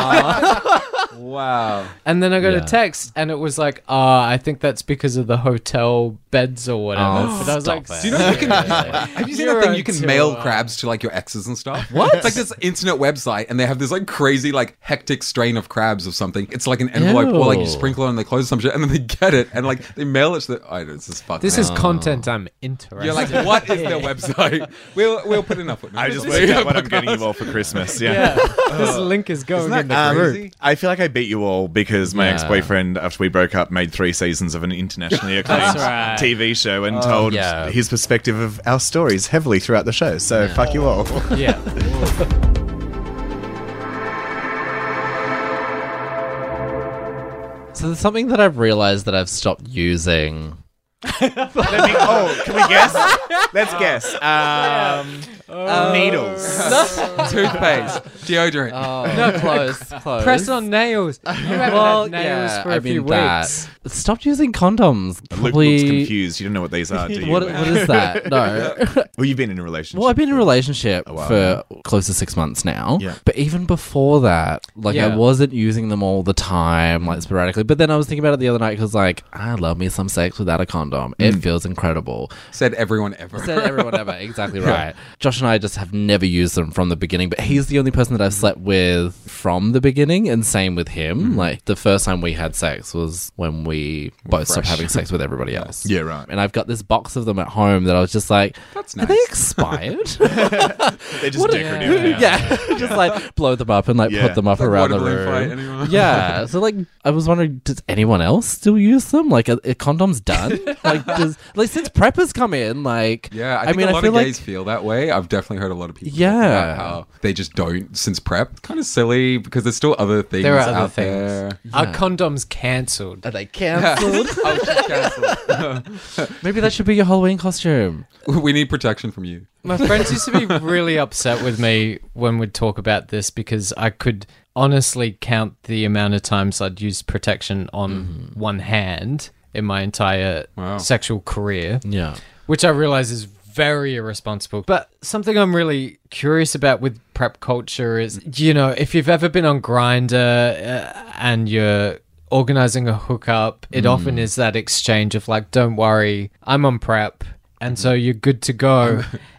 Wow. And then I got Yeah. a text, and it was like, oh, I think that's because of the hotel beds or whatever. Oh, but I was stop like, it. Do you know you can? Have you seen You're that thing on you can tour. mail crabs to like your exes and stuff? What? It's like this internet website, and they have this like crazy like hectic strain of crabs of something. It's like an envelope, or like you Ew. sprinkle it and they close some shit, and then they get it and like they mail it to the. Oh, this is fucking. this is content I'm interested You're like, in. what is their website? We'll we'll put enough. I just worked out what I'm getting you all for Christmas. Yeah. Yeah, this link is going in the Um, group. I feel like I beat you all because my Yeah. ex-boyfriend, after we broke up, made three seasons of an internationally acclaimed That's right. T V show and told yeah. his perspective of our stories heavily throughout the show. So fuck you all. Yeah. So there's something that I've realized that I've stopped using. Let me, oh, can we guess? Let's guess. Um, needles. Toothpaste, deodorant. Oh, no, close, close. Press on nails. You haven't Well, had nails yeah, for I a few mean that. weeks. Stopped using condoms. Luke Probably. looks confused. You don't know what these are, do you? What, what is that? No. Well, you've been in a relationship. Well, I've been in a relationship while for close to six months now. Yeah. But even before that, like Yeah. I wasn't using them all the time, like sporadically. But then I was thinking about it the other night because, like, I love me some sex without a condom. It feels incredible. Said everyone ever. Said everyone ever. Exactly right. Josh and I just have never used them from the beginning, but he's the only person that I've slept with from the beginning, and same with him. Like, the first time we had sex was when we both stopped fresh. having sex with everybody else. Yeah, right. And I've got this box of them at home that I was just like, That's are they nice. expired? They're just decorative now. yeah, just like blow them up and like Yeah. put them up Like around water the balloon fight, room. anyone? Yeah, so like I was wondering, does anyone else still use them? Like, are, are condoms done? like, does like since preppers come in, like, Yeah, I, think mean, a lot I feel of gays like feel that way. I've definitely heard a lot of people Yeah. talk about how they just don't since prep. Kind of silly because there's still other things There are other out things. there. Are condoms cancelled? are they cancelled? Oh, she's cancelled. Maybe that should be your Halloween costume. We need protection from you. My friends used to be really upset with me when we'd talk about this, because I could honestly count the amount of times I'd used protection on one hand in my entire Wow. sexual career, Yeah. which I realize is very irresponsible. But something I'm really curious about with prep culture is, you know, if you've ever been on Grindr uh, and you're organizing a hookup, it often is that exchange of like, don't worry, I'm on prep. And so you're good to go.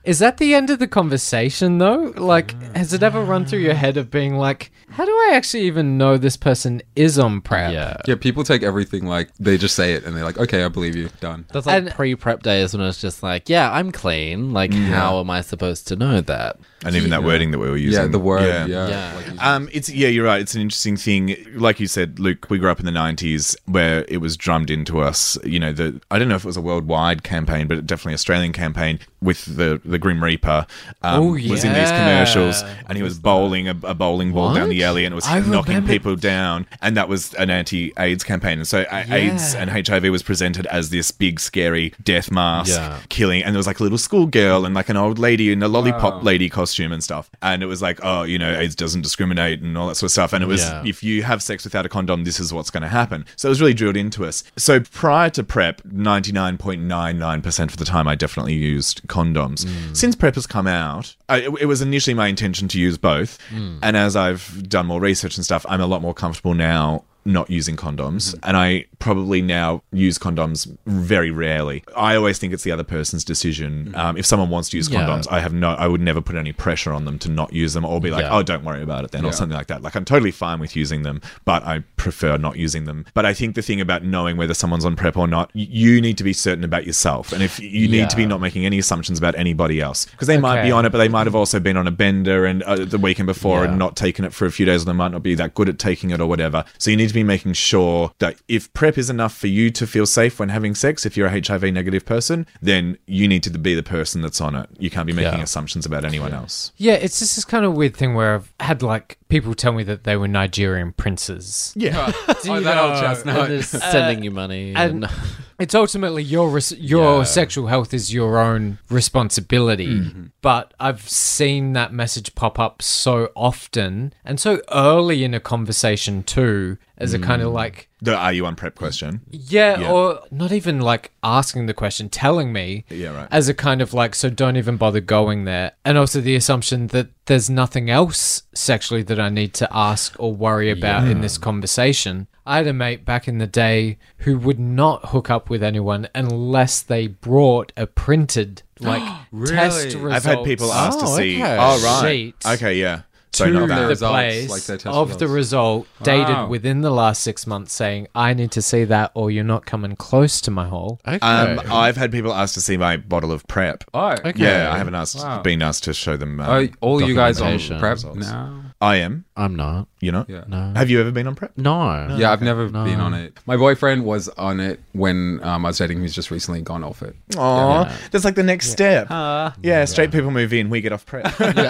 Is that the end of the conversation, though? Like, has it ever run through your head of being like, how do I actually even know this person is on PrEP? Yeah. Yeah, people take everything like they just say it and they're like, okay, I believe you. Done. That's like And- pre-prep days when it's just like, yeah, I'm clean. Like, how am I supposed to know that? And even that wording that we were using. Yeah, the word. Yeah. Yeah. Like you- Um, it's yeah, you're right. It's an interesting thing. Like you said, Luke, we grew up in the nineties where it was drummed into us. You know, the I don't know if it was a worldwide campaign, but definitely Australian campaign with the the Grim Reaper. Um, Oh, was in these yeah. commercials, and he was bowling a, a bowling ball down the alley, and it was I knocking remember- people down, and that was an anti-AIDS campaign. And so a- AIDS Yeah. and H I V was presented as this big, scary death mask Yeah. killing, and there was like a little schoolgirl and like an old lady in a lollipop lady costume and stuff. And it was like, oh, you know, AIDS doesn't discriminate and all that sort of stuff. And it was, Yeah. if you have sex without a condom, this is what's going to happen. So it was really drilled into us. So prior to PrEP, ninety-nine point nine nine percent of the time, I definitely used condoms. Since PrEP has come out, I, it, it was initially my intention to use both. And as I've done more research and stuff, I'm a lot more comfortable now not using condoms, and I probably now use condoms very rarely. I always think it's the other person's decision. Um, if someone wants to use Yeah. condoms, I have no, I would never put any pressure on them to not use them, or be like, Yeah. oh, don't worry about it then, or Yeah. something like that. Like, I'm totally fine with using them, but I prefer not using them. But I think the thing about knowing whether someone's on PrEP or not, y- you need to be certain about yourself, and if you need to be Yeah. not making any assumptions about anybody else, because they might be Okay. on it, but they might have also been on a bender and uh, the weekend before Yeah. and not taken it for a few days, and they might not be that good at taking it or whatever. So you need to be making sure that if PrEP is enough for you to feel safe when having sex, if you're a H I V negative person, then you need to be the person that's on it. You can't be making Yeah. assumptions about anyone else. Yeah, it's just this kind of weird thing where I've had like people tell me that they were Nigerian princes. Yeah. Oh, that old chestnut. And they're sending you money. and- And, It's ultimately your res- your Yeah. sexual health is your own responsibility. But I've seen that message pop up so often and so early in a conversation too, as a kind of like, The are you on PrEP question. yeah, Yeah. or not even like asking the question, telling me Yeah, right. as a kind of like, so don't even bother going there. And also the assumption that there's nothing else sexually that I need to ask or worry about in this conversation. I had a mate back in the day who would not hook up with anyone unless they brought a printed like test Really? results. I've had people ask to Oh, see. okay. Oh, right. Sheet Okay, yeah. So to not the bad. results, place like their test of the results. result dated Wow. within the last six months saying, I need to see that or you're not coming close to my hole. okay. Um, I've had people ask to see my bottle of PrEP. Oh, Okay. Yeah, I haven't asked, Wow. been asked to show them. Um, Are all you guys on documentation PrEP results. now? I am. I'm not. You know. Yeah. No. Have you ever been on PrEP? No. Yeah, I've never been on it. My boyfriend was on it when um, I was dating. He's just recently gone off it. Aw, Yeah. that's like the next step. yeah, straight people move in, we get off PrEP.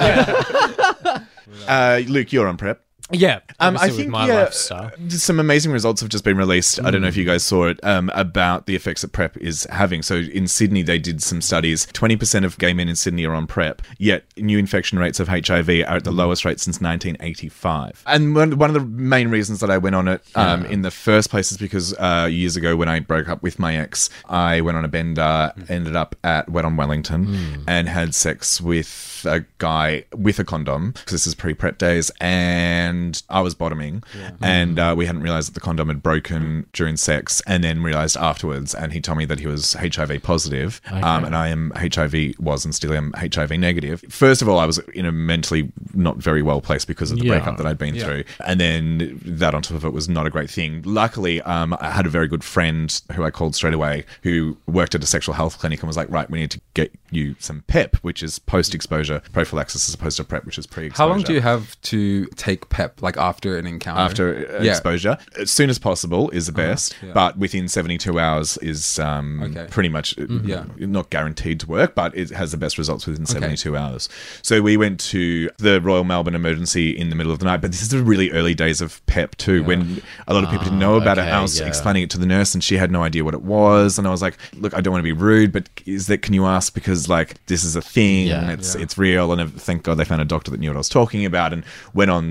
uh, Luke, you're on PrEP. Yeah, Um, I obviously think with my yeah, lifestyle. some amazing results have just been released. I don't know if you guys saw it um, about the effects that PrEP is having. So in Sydney, they did some studies. twenty percent of gay men in Sydney are on PrEP, yet new infection rates of H I V are at the lowest rate since nineteen eighty-five. And one, one of the main reasons that I went on it um, in the first place is because uh, years ago when I broke up with my ex, I went on a bender, ended up at Wet on Wellington, and had sex with a guy with a condom, because this is pre-PrEP days, and I was bottoming, and uh, we hadn't realized that the condom had broken during sex, and then realized afterwards, and he told me that he was H I V positive, um, and I am H I V, was and still am H I V negative. First of all, I was in a mentally not very well place because of the Yeah. breakup that I'd been through, and then that on top of it was not a great thing. Luckily, um, I had a very good friend who I called straight away, who worked at a sexual health clinic, and was like, right, we need to get you some PEP, which is post-exposure prophylaxis, as opposed to PrEP, which is pre-exposure. How long do you have to take PEP, like after an encounter? After uh, Yeah. exposure, as soon as possible is the best, yeah. but within seventy-two hours is um, Okay. pretty much uh, Yeah. not guaranteed to work, but it has the best results within seventy-two hours. So we went to the Royal Melbourne Emergency in the middle of the night, but this is the really early days of PEP too, when a lot of people didn't know about it. okay, I was yeah. explaining it to the nurse, and she had no idea what it was, and I was like, "Look, I don't want to be rude, but is that? Can you ask, because like this is a thing, Yeah. it's it's real." And thank God they found a doctor that knew what I was talking about, and went on the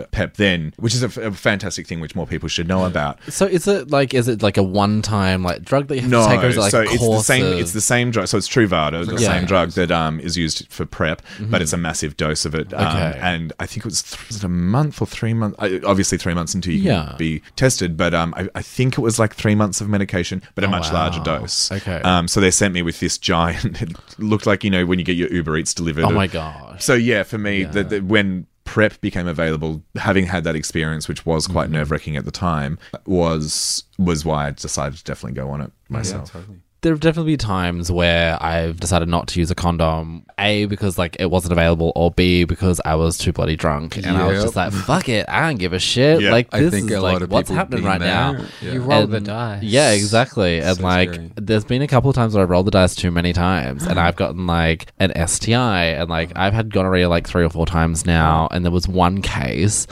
uh, PrEP then, which is a, f- a fantastic thing which more people should know about. So is it like is it like a one time like drug that you have No, to take, or is it like so a it's the course same. of- It's the same drug. So it's Truvada, the Yeah. same drug that um is used for PrEP, but it's a massive dose of it. Um, Okay. And I think it was, th- was it a month or three months. uh, Obviously, three months until you Yeah. can be tested. But um, I, I think it was like three months of medication, but a Oh, much wow. larger dose. Okay. Um, so they sent me with this giant. It looked like, you know, when you get your Uber Eats delivered. Oh my gosh. So yeah, for me, Yeah. the, the, when PrEP became available, having had that experience, which was quite Mm-hmm. nerve wracking at the time, was was why I decided to definitely go on it myself. There have definitely been times where I've decided not to use a condom, A, because like it wasn't available, or B, because I was too bloody drunk. And I was Yep. just like, fuck it, I don't give a shit. Yeah. Like, I this think is a like, lot of what's people happening been right there. now? Yeah. You roll the And- dice. Yeah, exactly. And So like, scary. there's been a couple of times where I've rolled the dice too many times, and I've gotten like an S T I, and like I've had gonorrhea like three or four times now. And there was one case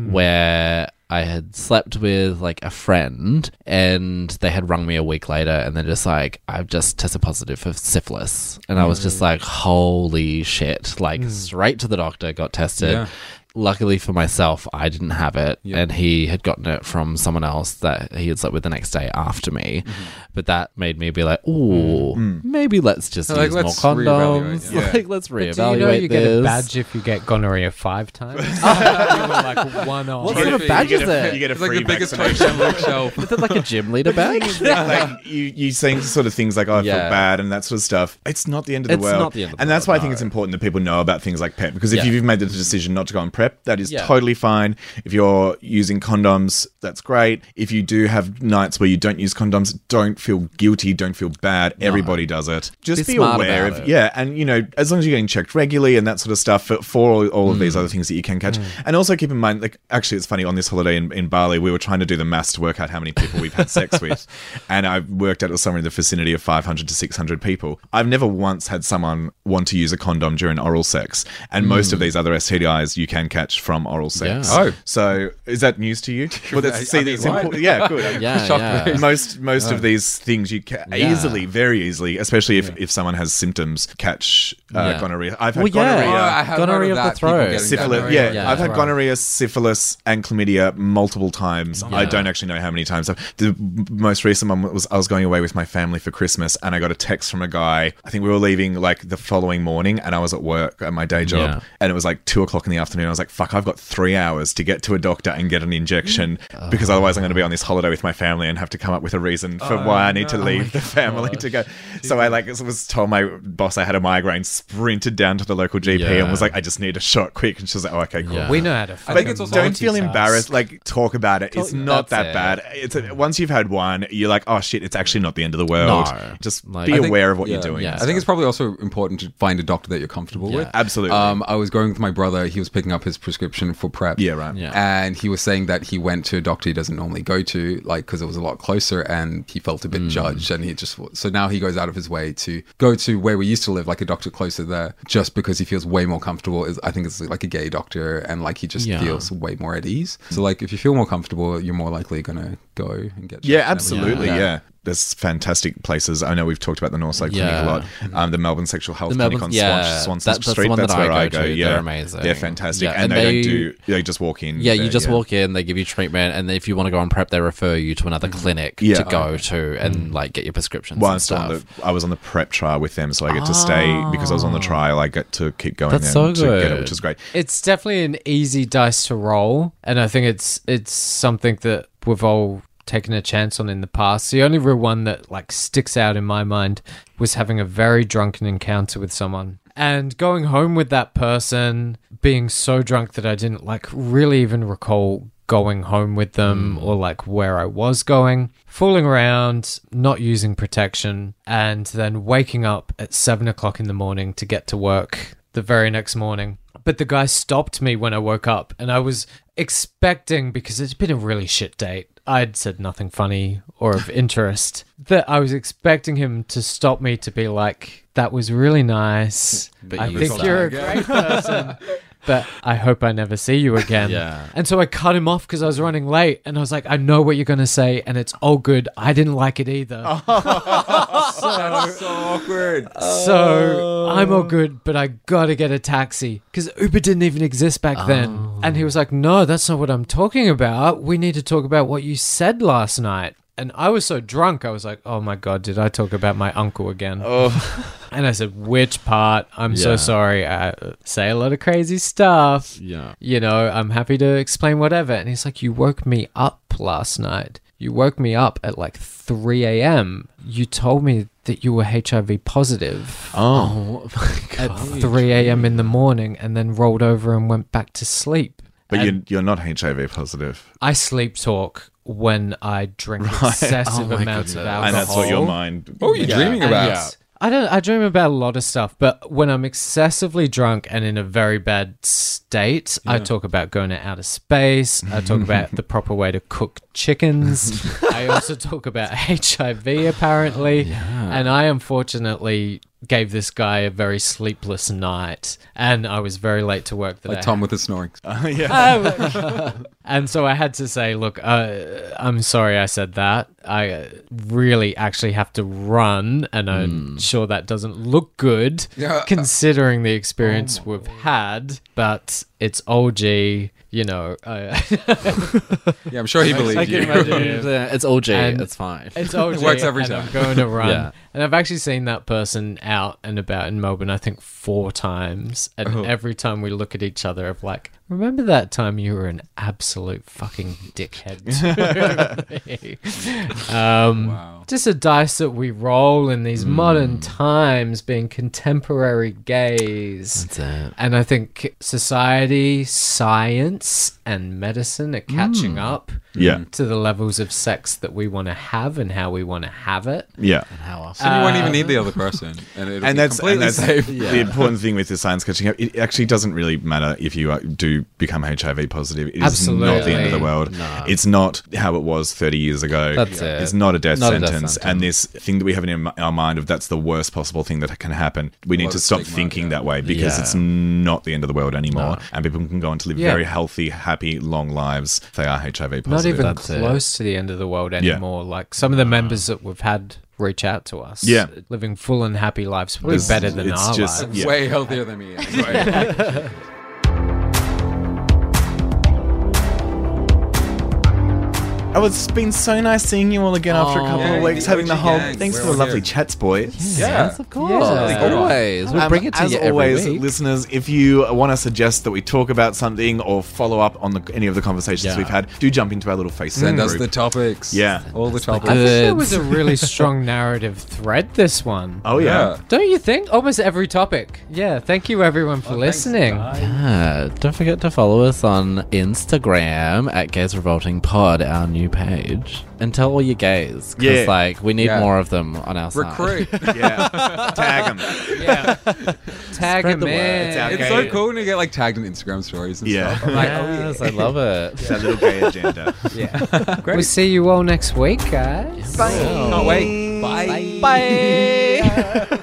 where I had slept with like a friend, and they had rung me a week later, and they're just like, I've just tested positive for syphilis. And I was just like, holy shit. Like, straight to the doctor, got tested. Yeah. Luckily for myself, I didn't have it, Yeah. and he had gotten it from someone else that he had slept with the next day after me. But that made me be like, ooh, maybe let's just Like, use let's more reevaluate, condoms. yeah. Like, let's But reevaluate do you know you this. get a badge if you get gonorrhea five times? You were like one off. What sort of Trophy. badge You is get a- it? you get a It's like free the biggest vaccination. trophy on the bookshelf. Is it like a gym leader badge? like you, you saying sort of things like, "Oh, I Yeah. feel bad" and that sort of stuff. It's not the end of the It's world. not the end of the and that's world, why I think no. it's important that people know about things like PrEP. Because if Yeah. you've made the decision not to go on PrEP, that is Yeah. totally fine. If you're using condoms, that's great. If you do have nights where you don't use condoms, don't feel guilty. Don't feel bad. Everybody does it. Just Be be, smart aware about of it. yeah, and you know, as long as you're getting checked regularly and that sort of stuff for, for all, all of Mm. these other things that you can catch. And also keep in mind, like, actually, it's funny, on this holiday in, in Bali, we were trying to do the maths to work out how many people we've had sex with. And I worked out it was somewhere in the vicinity of five hundred to six hundred people. I've never once had someone want to use a condom during oral sex. And most of these other S T Is you can catch from oral sex. Yeah. Oh. So is that news to you? Well, that's, I- see, I mean, it's right. important. Yeah, good. Yeah, Shocked yeah. me. Most most of these things you can Yeah. easily, very easily, especially if, if someone has symptoms, catch uh, Yeah. gonorrhea. I've had Well, yeah. gonorrhea. Oh, I have Gonorrhea heard of the that, people throat. getting Syphilis, gonorrhea. yeah, Yeah. I've had Right. gonorrhea, syphilis, and chlamydia multiple times. I Yeah. don't actually know how many times. The most recent one was I was going away with my family for Christmas, and I got a text from a guy. I think we were leaving like the following morning, and I was at work at my day job, Yeah. and it was like two o'clock in the afternoon. I was like, "Fuck, I've got three hours to get to a doctor and get an injection because otherwise I'm going to be on this holiday with my family and have to come up with a reason for why I need to leave the family to go." So I like was told my boss I had a migraine, sprinted down to the local G P, Yeah. and was like, "I just need a shot quick," and she was like, "Oh, okay, cool." Yeah. We know how to. I fucking think it's also- Don't feel multitask. embarrassed. Like, talk about it. It's Talk- not that's that it. bad. It's a, once you've had one, you're like, oh shit, it's actually not the end of the world. No. Just Like- be I think- aware of what yeah. you're doing. Yeah. I think it's probably also important to find a doctor that you're comfortable Yeah. with. Absolutely. Um, I was going with my brother. He was picking up his prescription for PrEP. Yeah, right. Yeah. And he was saying that he went to a doctor he doesn't normally go to, like, because it was a lot closer, and he felt a bit Mm. judged. And he just so now he goes out of his way to go to where we used to live, like a doctor closer there, just because he feels way more comfortable. Is I think it's like a gay doctor, and like he just Yeah. feels way more at ease. So like if you feel more comfortable, you're more likely gonna go and get. Yeah, checked and everything. absolutely. Yeah. Yeah. There's fantastic places. I know we've talked about the Northside Clinic Yeah. a lot. Um, the Melbourne Sexual Health The Clinic Melbourne- on yeah, Swan, Swanston that- that's the Street. one That's that I where I go go. to. Yeah, They're amazing. They're fantastic, Yeah, and, and they, they- don't do. They just walk in. Yeah, you there, just yeah. walk in, they give you treatment, and if you want to go on PrEP, they refer you to another clinic Yeah. to go to and like get your prescriptions Well, I'm and still on stuff. the, I was on the PrEP trial with them, so I get to stay because I was on the trial. I get to keep going That's there so to get it, good. which is great. It's definitely an easy dice to roll, and I think it's it's something that we've all taken a chance on in the past. The only real one that like sticks out in my mind was having a very drunken encounter with someone and going home with that person being so drunk that I didn't like really even recall going home with them or like where I was going, fooling around, not using protection, and then waking up at seven o'clock in the morning to get to work the very next morning. But the guy stopped me when I woke up, and I was expecting, because it's been a really shit date, I'd said nothing funny or of interest, that I was expecting him to stop me to be like, that was really nice. But I you think stopped. you're a great person. but I hope I never see you again. Yeah. And so I cut him off because I was running late, and I was like, I know what you're going to say, and it's all good. I didn't like it either. That's so awkward. So I'm all good, but I got to get a taxi because Uber didn't even exist back then. And he was like, no, that's not what I'm talking about. We need to talk about what you said last night. And I was so drunk, I was like, oh my God, did I talk about my uncle again? Oh. And I said, which part? I'm so Yeah. sorry. I say a lot of crazy stuff. Yeah. You know, I'm happy to explain whatever. And he's like, you woke me up last night. You woke me up at like three a.m. You told me that you were H I V positive Oh. Oh my at God. three a.m. in the morning and then rolled over and went back to sleep. But And you're, you're not H I V positive. I sleep talk when I drink Right. excessive Oh my amounts of goodness. alcohol. And that's what your mind... What were you Yeah. dreaming And about? yes, I don't. I dream about a lot of stuff, but when I'm excessively drunk and in a very bad state, I talk about going to outer space. I talk about the proper way to cook chickens. I also talk about H I V, apparently, and I unfortunately gave this guy a very sleepless night, and I was very late to work the Like day. Tom with the snoring. Uh, yeah. And so I had to say, look, uh, I'm sorry I said that. I uh, really actually have to run, and I'm sure that doesn't look good Yeah. considering the experience we've had, but it's O G, you know. Uh, Yeah, I'm sure he believed I you. can imagine. Yeah, it's all G. And- It's fine. It's O G. It works every and time. I'm going to run. Yeah. And I've actually seen that person out and about in Melbourne, I think, four times. And Oh. every time we look at each other, of like, remember that time you were an absolute fucking dickhead to me? um, Wow. Just a dice that we roll in these modern times, being contemporary gays. That's it. And I think society, science, and medicine are catching up Yeah. to the levels of sex that we want to have and how we want to have it. Yeah. And how often? And you won't even Uh, need the other person. And, it'll And be that's, and completely that's safe. the important thing with the science catching up. It actually doesn't really matter if you uh, do become H I V positive. It is not the end of the Absolutely. world. No. It's not how it was thirty years ago. That's it. It's not a death Not a sentence. death sentence. And this thing that we have in our mind of that's the worst possible thing that can happen. We need lot to of stop stigma, thinking yeah. that way because Yeah. it's not the end of the world anymore. And people can go on to live Yeah. very healthy, happy, long lives if they are H I V positive. Not even That's it. close to the end of the world anymore. Like some of the members that we've had reach out to us, Yeah. living full and happy lives, probably There's- better than it's our just- lives. Yeah. Way healthier than me. Anyway. Oh, it's been so nice seeing you all again after a couple yeah, of weeks, the having the O G whole. gang. Thanks We're for the all lovely here. chats, boys. Yeah. Yes, of course. Yeah. Always. We Um, bring it to as you every always, week. listeners, if you want to suggest that we talk about something or follow up on the, any of the conversations Yeah. we've had, do jump into our little Facebook Send us group. the topics. Yeah. All the topics. I think there Goods. was a really strong narrative thread, this one. Oh yeah. Yeah. Don't you think? Almost every topic. Yeah, thank you everyone for listening. Yeah, don't forget to follow us on Instagram at Gays Revolting Pod, our new page, and tell all your gays because Yeah. like we need Yeah. more of them on our side. Recruit. Yeah. Tag them. Yeah. Tag Spread him the word. in. It's our It's gay- so cool when you get like tagged in Instagram stories and Yeah. stuff. Like, Yes, I love it. It's our little gay agenda. Yeah. We'll see you all next week, guys. Bye. Can't wait. Bye. Bye.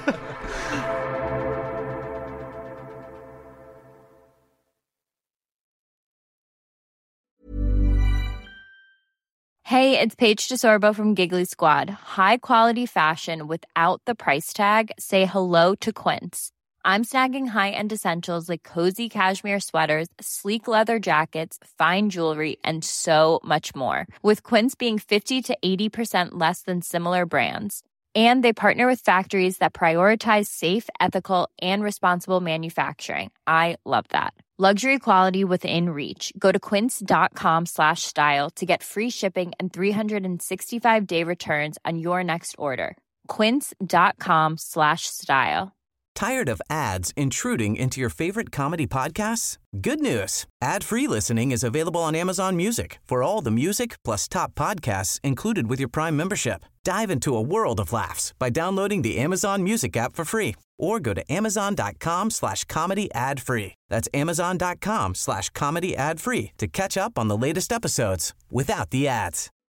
Hey, it's Paige DeSorbo from Giggly Squad. High quality fashion without the price tag. Say hello to Quince. I'm snagging high-end essentials like cozy cashmere sweaters, sleek leather jackets, fine jewelry, and so much more. With Quince being fifty to eighty percent less than similar brands. And they partner with factories that prioritize safe, ethical, and responsible manufacturing. I love that. Luxury quality within reach. Go to quince.com slash style to get free shipping and three sixty-five day returns on your next order. Quince.com slash style. Tired of ads intruding into your favorite comedy podcasts? Good news. Ad-free listening is available on Amazon Music for all the music plus top podcasts included with your Prime membership. Dive into a world of laughs by downloading the Amazon Music app for free or go to amazon.com slash comedy ad free. That's amazon.com slash comedy ad free to catch up on the latest episodes without the ads.